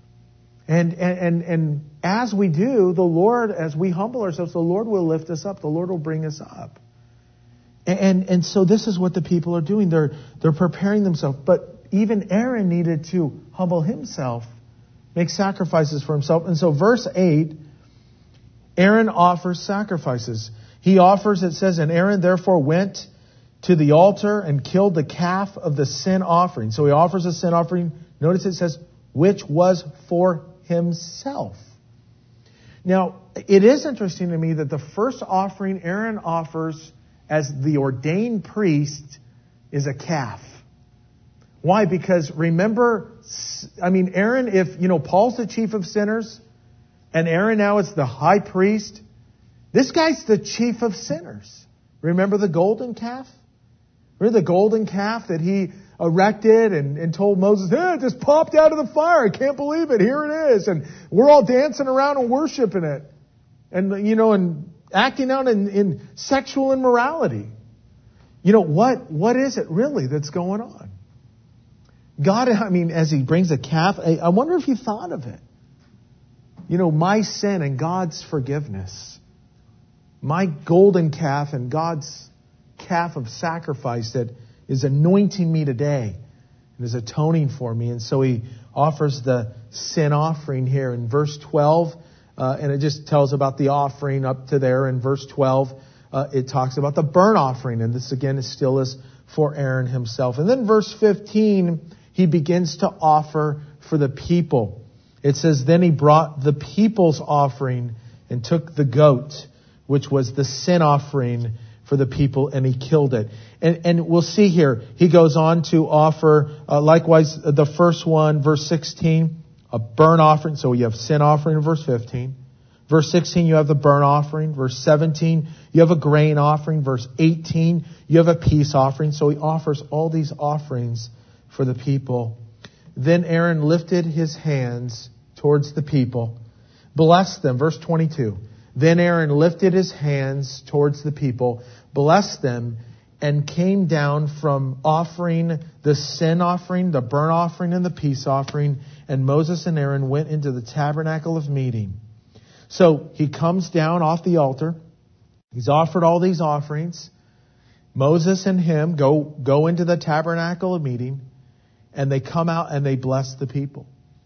And, and and and as we do, the Lord, as we humble ourselves, the Lord will lift us up. The Lord will bring us up. And and, and so this is what the people are doing. They're they're preparing themselves. But even Aaron needed to humble himself, make sacrifices for himself. And so verse eight, Aaron offers sacrifices. He offers, it says, and Aaron therefore went to the altar and killed the calf of the sin offering. So he offers a sin offering. Notice it says, which was for himself. Now, it is interesting to me that the first offering Aaron offers as the ordained priest is a calf. Why? Because remember, I mean, Aaron, if, you know, Paul's the chief of sinners, and Aaron now is the high priest, this guy's the chief of sinners. Remember the golden calf? Remember the golden calf that he erected and, and told Moses, hey, it just popped out of the fire. I can't believe it. Here it is. And we're all dancing around and worshiping it. And, you know, and acting out in, in sexual immorality. You know, what what is it really that's going on? God, I mean, as he brings a calf, I, I wonder if you thought of it. You know, my sin and God's forgiveness. My golden calf and God's calf of sacrifice that is anointing me today and is atoning for me. And so he offers the sin offering here in verse twelve. Uh, and it just tells about the offering up to there. In verse twelve, uh, it talks about the burnt offering. And this again is still is for Aaron himself. And then verse fifteen, he begins to offer for the people. It says, then he brought the people's offering and took the goat, which was the sin offering for the people, and he killed it. And, and we'll see here, he goes on to offer, uh, likewise, the first one, verse sixteen, a burnt offering. So you have sin offering in verse fifteen. Verse sixteen, you have the burnt offering. Verse seventeen, you have a grain offering. Verse eighteen, you have a peace offering. So he offers all these offerings for the people. Then Aaron lifted his hands towards the people, blessed them. Verse twenty-two. Then Aaron lifted his hands towards the people, blessed them, and came down from offering the sin offering, the burnt offering, and the peace offering. And Moses and Aaron went into the tabernacle of meeting. So he comes down off the altar. He's offered all these offerings. Moses and him go, go into the tabernacle of meeting, and they come out and they bless the people.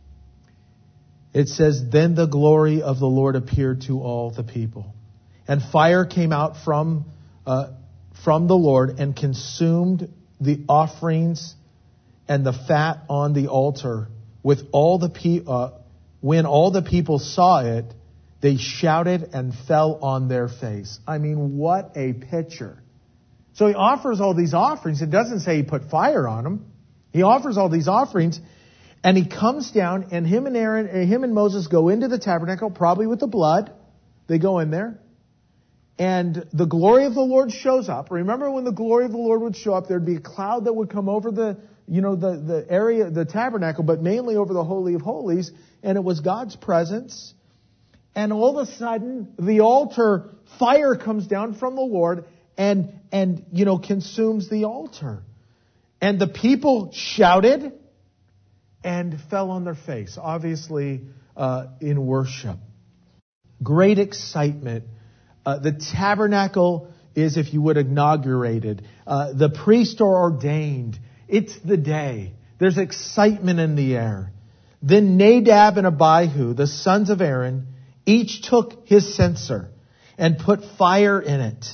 It says, then the glory of the Lord appeared to all the people. And fire came out from, uh, from the Lord and consumed the offerings and the fat on the altar. With all the pe- uh, when all the people saw it, they shouted and fell on their face. I mean, what a picture. So he offers all these offerings. It doesn't say he put fire on them. He offers all these offerings, and he comes down, and him and Aaron, and him and Moses go into the tabernacle, probably with the blood. They go in there, and the glory of the Lord shows up. Remember, when the glory of the Lord would show up, there'd be a cloud that would come over the, you know, the, the area, the tabernacle, but mainly over the Holy of Holies, and it was God's presence. And all of a sudden, the altar, fire comes down from the Lord and, and, you know, consumes the altar. And the people shouted and fell on their face, obviously uh, in worship. Great excitement. Uh, the tabernacle is, if you would, inaugurated. Uh, the priests are ordained. It's the day. There's excitement in the air. Then Nadab and Abihu, the sons of Aaron, each took his censer and put fire in it,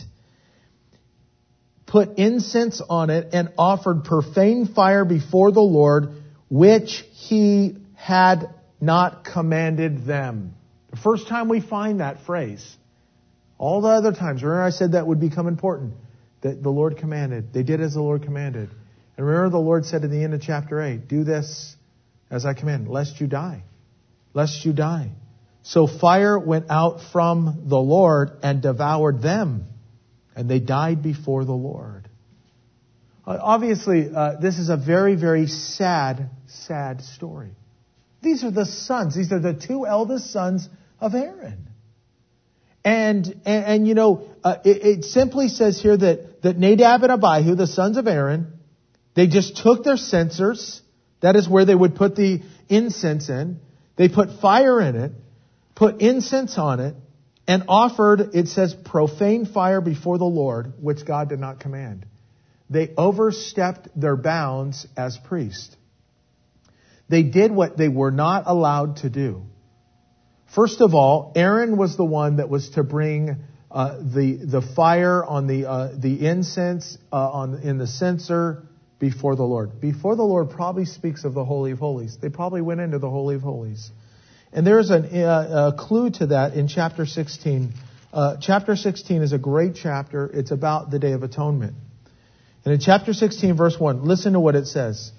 put incense on it, and offered profane fire before the Lord, which he had not commanded them. The first time we find that phrase. All the other times, remember I said that would become important, that the Lord commanded. They did as the Lord commanded. And remember the Lord said at the end of chapter eight, do this as I command, lest you die. Lest you die. So fire went out from the Lord and devoured them, and they died before the Lord. Uh, obviously, uh, this is a very, very sad, sad story. These are the sons. These are the two eldest sons of Aaron. And, and, and you know, uh, it, it simply says here that, that Nadab and Abihu, the sons of Aaron, they just took their censers. That is where they would put the incense in. They put fire in it, put incense on it, and offered, it says, profane fire before the Lord, which God did not command. They overstepped their bounds as priests. They did what they were not allowed to do. First of all, Aaron was the one that was to bring uh, the the fire on the uh, the incense uh, on in the censer before the Lord. Before the Lord probably speaks of the Holy of Holies. They probably went into the Holy of Holies. And there's an, uh, a clue to that in chapter sixteen. Uh, chapter sixteen is a great chapter. It's about the Day of Atonement. And in chapter sixteen, verse one, listen to what it says.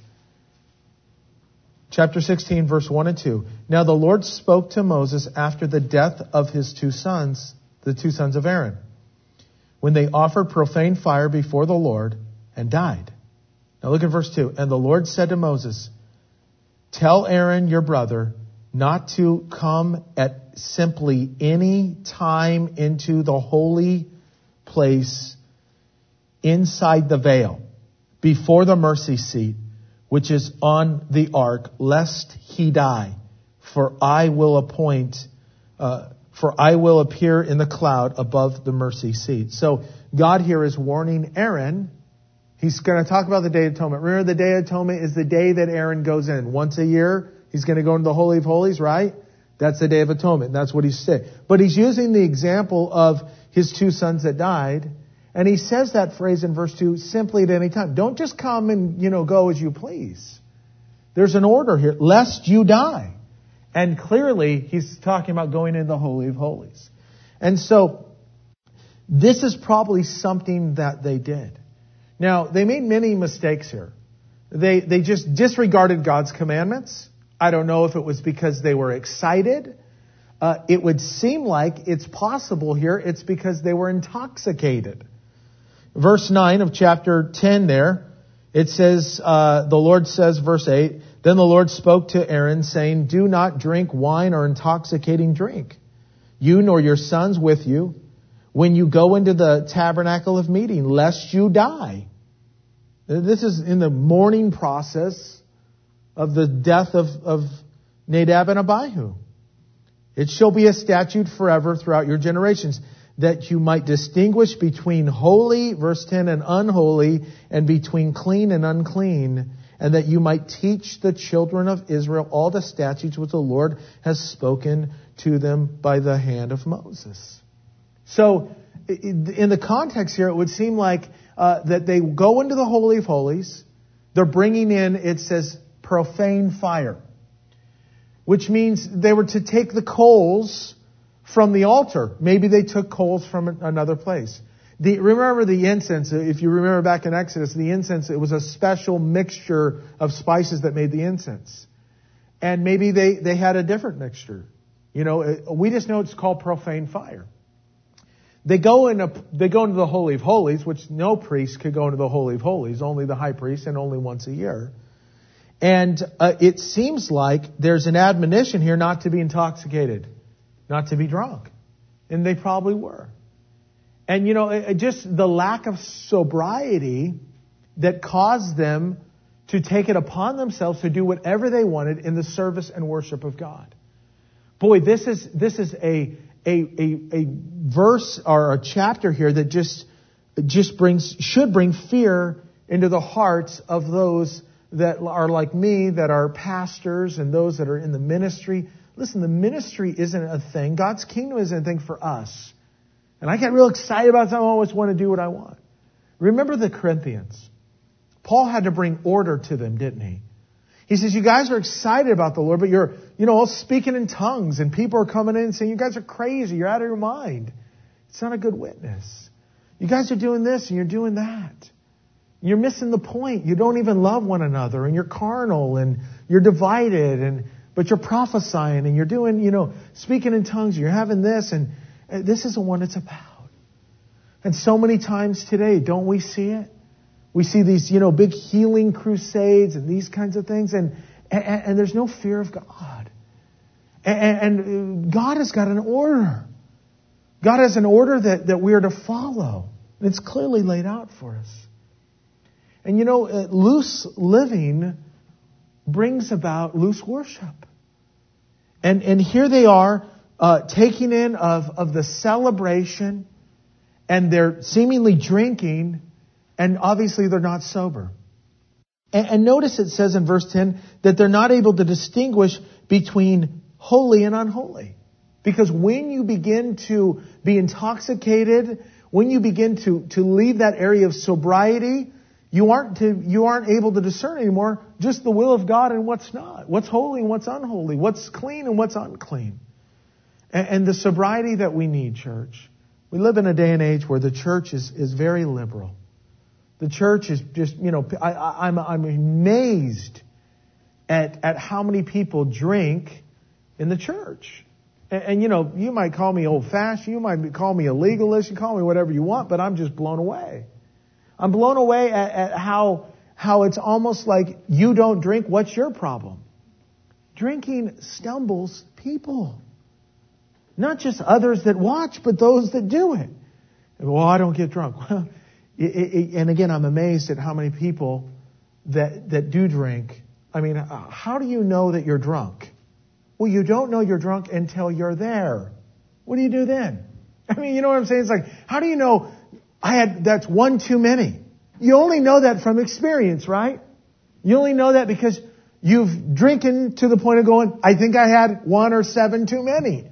Chapter sixteen, verse one and two. Now the Lord spoke to Moses after the death of his two sons, the two sons of Aaron, when they offered profane fire before the Lord and died. Now look at verse two. And the Lord said to Moses, tell Aaron your brother not to come at simply any time into the holy place inside the veil, before the mercy seat, which is on the ark, lest he die. For I will appoint, uh, for I will appear in the cloud above the mercy seat. So God here is warning Aaron. He's going to talk about the Day of Atonement. Remember, the Day of Atonement is the day that Aaron goes in. Once a year, he's going to go into the Holy of Holies, right? That's the Day of Atonement. That's what he's saying. But he's using the example of his two sons that died. And he says that phrase in verse two simply at any time. Don't just come and, you know, go as you please. There's an order here, lest you die. And clearly, he's talking about going into the Holy of Holies. And so, this is probably something that they did. Now, they made many mistakes here. They, they just disregarded God's commandments. I don't know if it was because they were excited. Uh, it would seem like it's possible here it's because they were intoxicated. Verse nine of chapter ten there, it says, uh, the Lord says, verse eight, then the Lord spoke to Aaron, saying, do not drink wine or intoxicating drink, you nor your sons with you, when you go into the tabernacle of meeting, lest you die. This is in the mourning process of the death of, of Nadab and Abihu. It shall be a statute forever throughout your generations, that you might distinguish between holy, verse ten, and unholy, and between clean and unclean, and that you might teach the children of Israel all the statutes which the Lord has spoken to them by the hand of Moses. So, in the context here, it would seem like uh, that they go into the Holy of Holies. They're bringing in, it says, profane fire, which means they were to take the coals from the altar. Maybe they took coals from another place. The, remember the incense, if you remember back in Exodus, the incense, it was a special mixture of spices that made the incense. And maybe they, they had a different mixture. You know, we just know it's called profane fire. They go in a, they go into the Holy of Holies, which no priest could go into the Holy of Holies, only the high priest, and only once a year. And uh, it seems like there's an admonition here not to be intoxicated, not to be drunk. And they probably were. And, you know, it, just the lack of sobriety that caused them to take it upon themselves to do whatever they wanted in the service and worship of God. Boy, this is this is a a a, a verse or a chapter here that just just brings should bring fear into the hearts of those that are like me, that are pastors and those that are in the ministry. Listen, the ministry isn't a thing. God's kingdom isn't a thing for us. And I get real excited about something. I always want to do what I want. Remember the Corinthians. Paul had to bring order to them, didn't he? He says, you guys are excited about the Lord, but you're, you know, all speaking in tongues, and people are coming in and saying, you guys are crazy. You're out of your mind. It's not a good witness. You guys are doing this and you're doing that. You're missing the point. You don't even love one another, and you're carnal, and you're divided, and but you're prophesying, and you're doing, you know, speaking in tongues. You're having this, and this isn't what it's about. And so many times today, don't we see it? We see these, you know, big healing crusades and these kinds of things, and and, and there's no fear of God. And, and God has got an order. God has an order that, that we are to follow. And it's clearly laid out for us. And you know, uh, loose living brings about loose worship. And and here they are uh, taking in of, of the celebration, and they're seemingly drinking, and obviously they're not sober. And, and notice it says in verse ten that they're not able to distinguish between holy and unholy. Because when you begin to be intoxicated, when you begin to, to leave that area of sobriety, You aren't to, you aren't able to discern anymore just the will of God and what's not. What's holy and what's unholy. What's clean and what's unclean. And, and the sobriety that we need, church. We live in a day and age where the church is, is very liberal. The church is just, you know, I, I, I'm, I'm amazed at, at how many people drink in the church. And, and, you know, you might call me old-fashioned. You might call me a legalist. You call me whatever you want, but I'm just blown away. I'm blown away at, at how how it's almost like you don't drink, what's your problem? Drinking stumbles people. Not just others that watch, but those that do it. Well, I don't get drunk. Well, it, it, and again, I'm amazed at how many people that, that do drink. I mean, how do you know that you're drunk? Well, you don't know you're drunk until you're there. What do you do then? I mean, you know what I'm saying? It's like, how do you know I had, that's one too many? You only know that from experience, right? You only know that because you've drinking to the point of going, I think I had one or seven too many.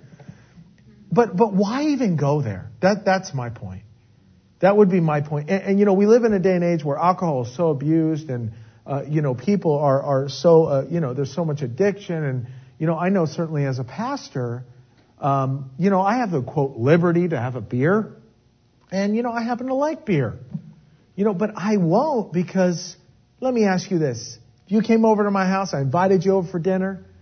But but why even go there? That that's my point. That would be my point. And, and you know, we live in a day and age where alcohol is so abused, and uh, you know, people are are so uh, you know, there's so much addiction, and you know, I know certainly as a pastor, um, you know, I have the quote liberty to have a beer. And, you know, I happen to like beer. You know, but I won't because, let me ask you this. If you came over to my house, I invited you over for dinner,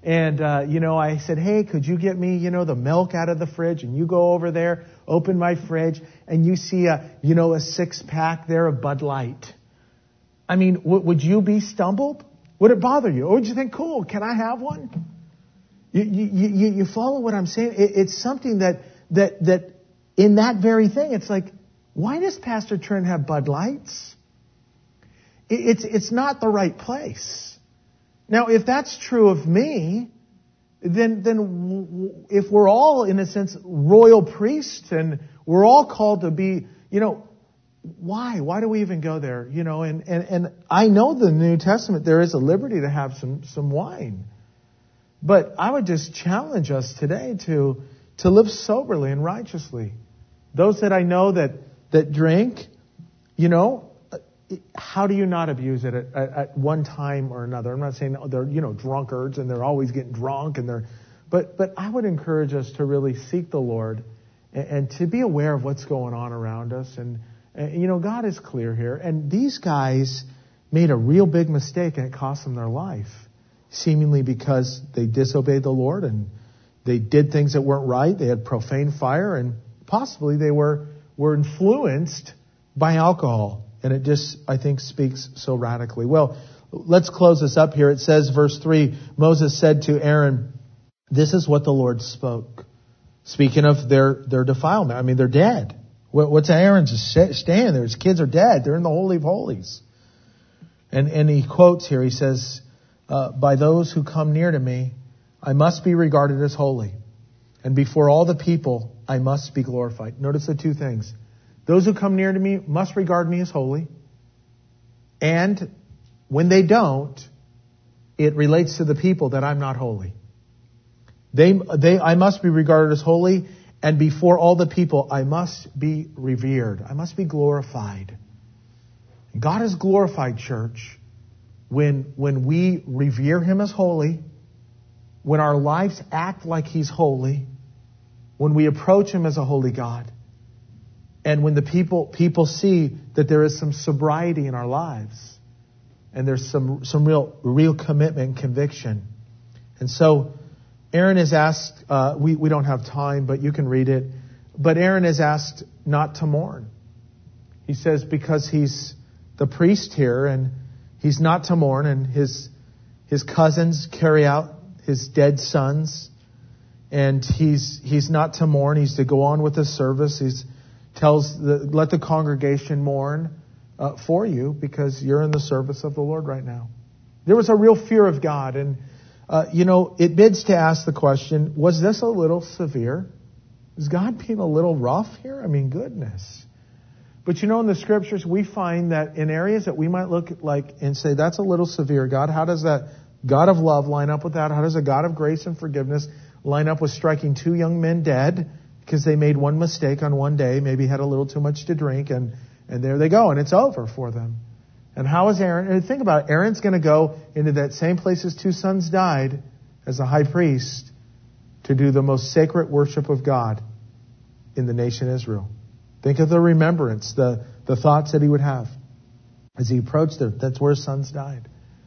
And, uh, you know, I said, hey, could you get me, you know, the milk out of the fridge? And you go over there, open my fridge, and you see a, you know, a six pack there of Bud Light. I mean, w- would you be stumbled? Would it bother you? Or would you think, cool, can I have one? You, you, you, you follow what I'm saying? It, it's something that, that, that in that very thing, it's like, why does Pastor Trent have Bud Lights? It, it's, it's not the right place. Now, if that's true of me, then, then if we're all, in a sense, royal priests and we're all called to be, you know, why? Why do we even go there? You know, and, and, and I know the New Testament, there is a liberty to have some, some wine. But I would just challenge us today to, to live soberly and righteously. Those that I know that, that drink, you know, how do you not abuse it at, at, at one time or another? I'm not saying they're, you know, drunkards and they're always getting drunk and they're, but, but I would encourage us to really seek the Lord and, and to be aware of what's going on around us. And, and, you know, God is clear here. And these guys made a real big mistake and it cost them their life, seemingly because they disobeyed the Lord and they did things that weren't right. They had profane fire and possibly they were, were influenced by alcohol. And it just, I think, speaks so radically. Well, let's close this up here. It says, verse three, Moses said to Aaron, this is what the Lord spoke. Speaking of their, their defilement. I mean, they're dead. What's Aaron just standing there? His kids are dead. They're in the Holy of Holies. And, and he quotes here, he says, uh, by those who come near to me, I must be regarded as holy. And before all the people, I must be glorified. Notice the two things. Those who come near to me must regard me as holy. And when they don't, it relates to the people that I'm not holy. They, they, I must be regarded as holy, and before all the people, I must be revered. I must be glorified. God is glorified, church, when, when we revere Him as holy, when our lives act like He's holy, when we approach Him as a holy God. And when the people people see that there is some sobriety in our lives, and there's some some real real commitment and conviction. And so Aaron is asked, uh, we, we don't have time, but you can read it. But Aaron is asked not to mourn. He says because he's the priest here, and he's not to mourn, and his his cousins carry out his dead sons, and he's he's not to mourn. He's to go on with the service. He's tells the, let the congregation mourn uh, for you because you're in the service of the Lord right now. There was a real fear of God. And, uh, you know, it bids to ask the question, was this a little severe? Is God being a little rough here? I mean, goodness. But, you know, in the Scriptures, we find that in areas that we might look like and say, that's a little severe, God, how does that God of love line up with that? How does a God of grace and forgiveness line up with striking two young men dead because they made one mistake on one day, maybe had a little too much to drink, and, and there they go, and it's over for them. And how is Aaron? And think about it. Aaron's going to go into that same place his two sons died as a high priest to do the most sacred worship of God in the nation Israel. Think of the remembrance, the, the thoughts that he would have as he approached there. That's where his sons died.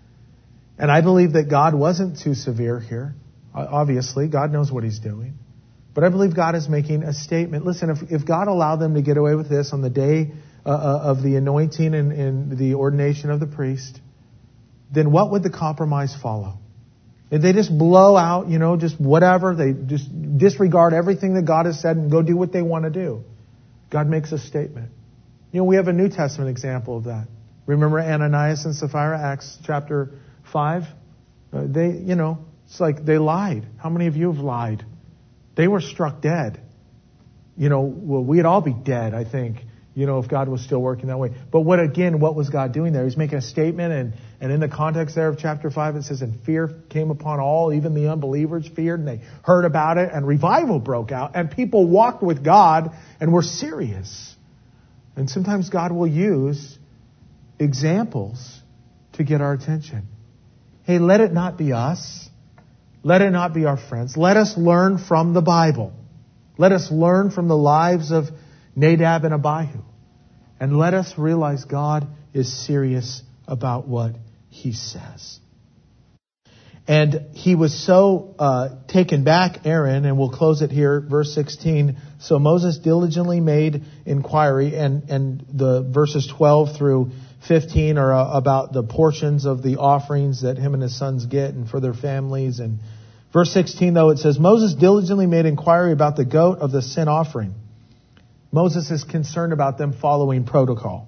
And I believe that God wasn't too severe here. Obviously, God knows what He's doing. But I believe God is making a statement. Listen, if, if God allowed them to get away with this on the day uh, of the anointing and, and the ordination of the priest, then what would the compromise follow? If they just blow out, you know, just whatever, they just disregard everything that God has said and go do what they want to do. God makes a statement. You know, we have a New Testament example of that. Remember Ananias and Sapphira, Acts chapter five? Uh, they, you know, it's like they lied. How many of you have lied? They were struck dead. You know, well, we'd all be dead, I think, you know, if God was still working that way. But what, again, what was God doing there? He's making a statement, and, and in the context there of chapter five, it says, and fear came upon all, even the unbelievers feared, and they heard about it, and revival broke out, and people walked with God and were serious. And sometimes God will use examples to get our attention. Hey, let it not be us. Let it not be our friends. Let us learn from the Bible. Let us learn from the lives of Nadab and Abihu. And let us realize God is serious about what He says. And he was so uh, taken back, Aaron, and we'll close it here, verse sixteen. So Moses diligently made inquiry, and, and the verses twelve through fifteen are uh, about the portions of the offerings that him and his sons get and for their families. And verse sixteen, though, it says, Moses diligently made inquiry about the goat of the sin offering. Moses is concerned about them following protocol,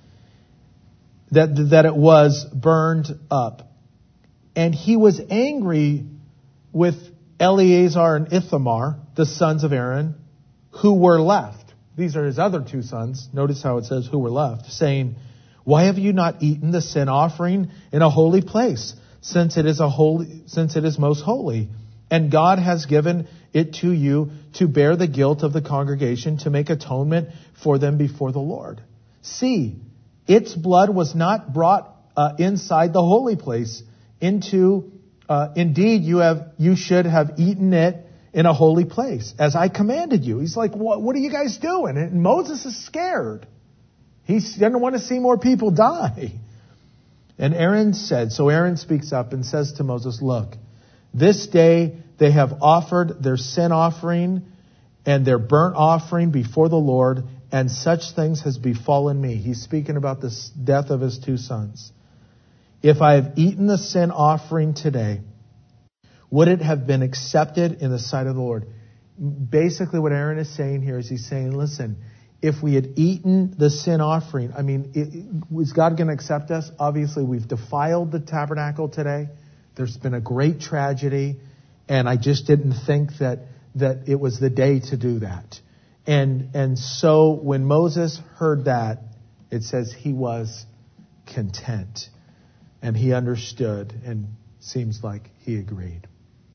that, that it was burned up. And he was angry with Eleazar and Ithamar, the sons of Aaron, who were left. These are his other two sons. Notice how it says who were left, saying, why have you not eaten the sin offering in a holy place, since it is a holy, since it is most holy? And God has given it to you to bear the guilt of the congregation, to make atonement for them before the Lord. See, its blood was not brought uh, inside the holy place, into, uh, indeed, you have, you should have eaten it in a holy place, as I commanded you. He's like, what, what are you guys doing? And Moses is scared. He doesn't want to see more people die. And Aaron said, so Aaron speaks up and says to Moses, look, this day they have offered their sin offering and their burnt offering before the Lord, and such things has befallen me. He's speaking about the death of his two sons. If I have eaten the sin offering today, would it have been accepted in the sight of the Lord? Basically what Aaron is saying here is he's saying, listen, if we had eaten the sin offering, I mean, it, is God going to accept us? Obviously, we've defiled the tabernacle today. There's been a great tragedy, and I just didn't think that, that it was the day to do that. And, and so when Moses heard that, it says he was content. And he understood, and seems like he agreed.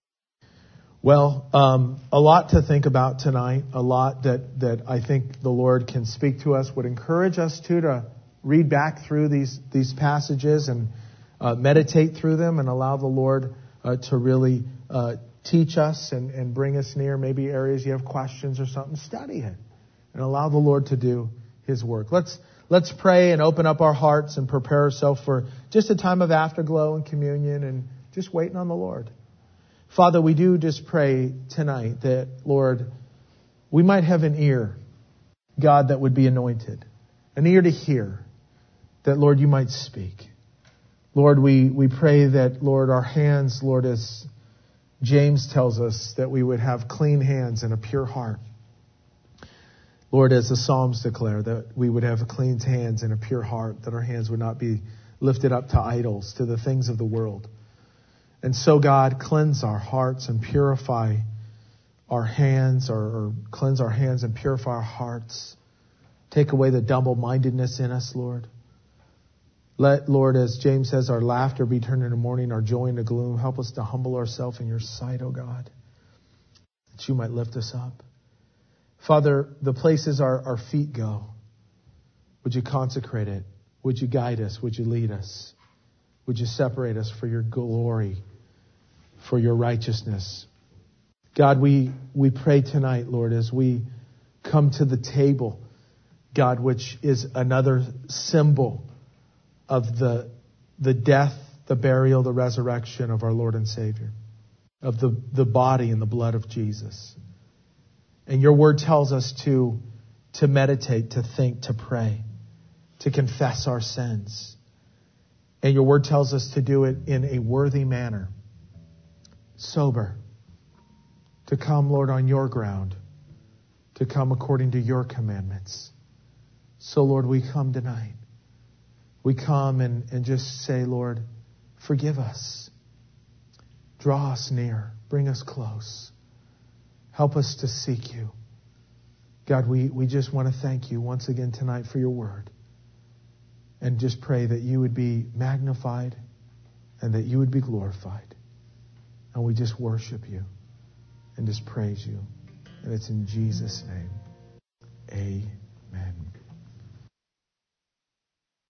Well, um, a lot to think about tonight, a lot that, that I think the Lord can speak to us, would encourage us to, to read back through these, these passages and uh, meditate through them and allow the Lord uh, to really uh, teach us and, and bring us near maybe areas you have questions or something. Study it and allow the Lord to do his work. Let's Let's pray and open up our hearts and prepare ourselves for just a time of afterglow and communion and just waiting on the Lord. Father, we do just pray tonight that, Lord, we might have an ear, God, that would be anointed, an ear to hear, that, Lord, you might speak. Lord, we, we pray that, Lord, our hands, Lord, as James tells us, that we would have clean hands and a pure heart. Lord, as the Psalms declare, that we would have clean hands and a pure heart, that our hands would not be lifted up to idols, to the things of the world. And so, God, cleanse our hearts and purify our hands, or, or cleanse our hands and purify our hearts. Take away the double-mindedness in us, Lord. Let, Lord, as James says, our laughter be turned into mourning, our joy into gloom. Help us to humble ourselves in your sight, O God, that you might lift us up. Father, the places our, our feet go, would you consecrate it? Would you guide us? Would you lead us? Would you separate us for your glory, for your righteousness? God, we, we pray tonight, Lord, as we come to the table, God, which is another symbol of the, the death, the burial, the resurrection of our Lord and Savior, of the, the body and the blood of Jesus. And your word tells us to, to meditate, to think, to pray, to confess our sins. And your word tells us to do it in a worthy manner, sober, to come, Lord, on your ground, to come according to your commandments. So, Lord, we come tonight. We come and, and just say, Lord, forgive us. Draw us near. Bring us close. Help us to seek you. God, we, we just want to thank you once again tonight for your word. And just pray that you would be magnified and that you would be glorified. And we just worship you and just praise you. And it's in Jesus' name. Amen.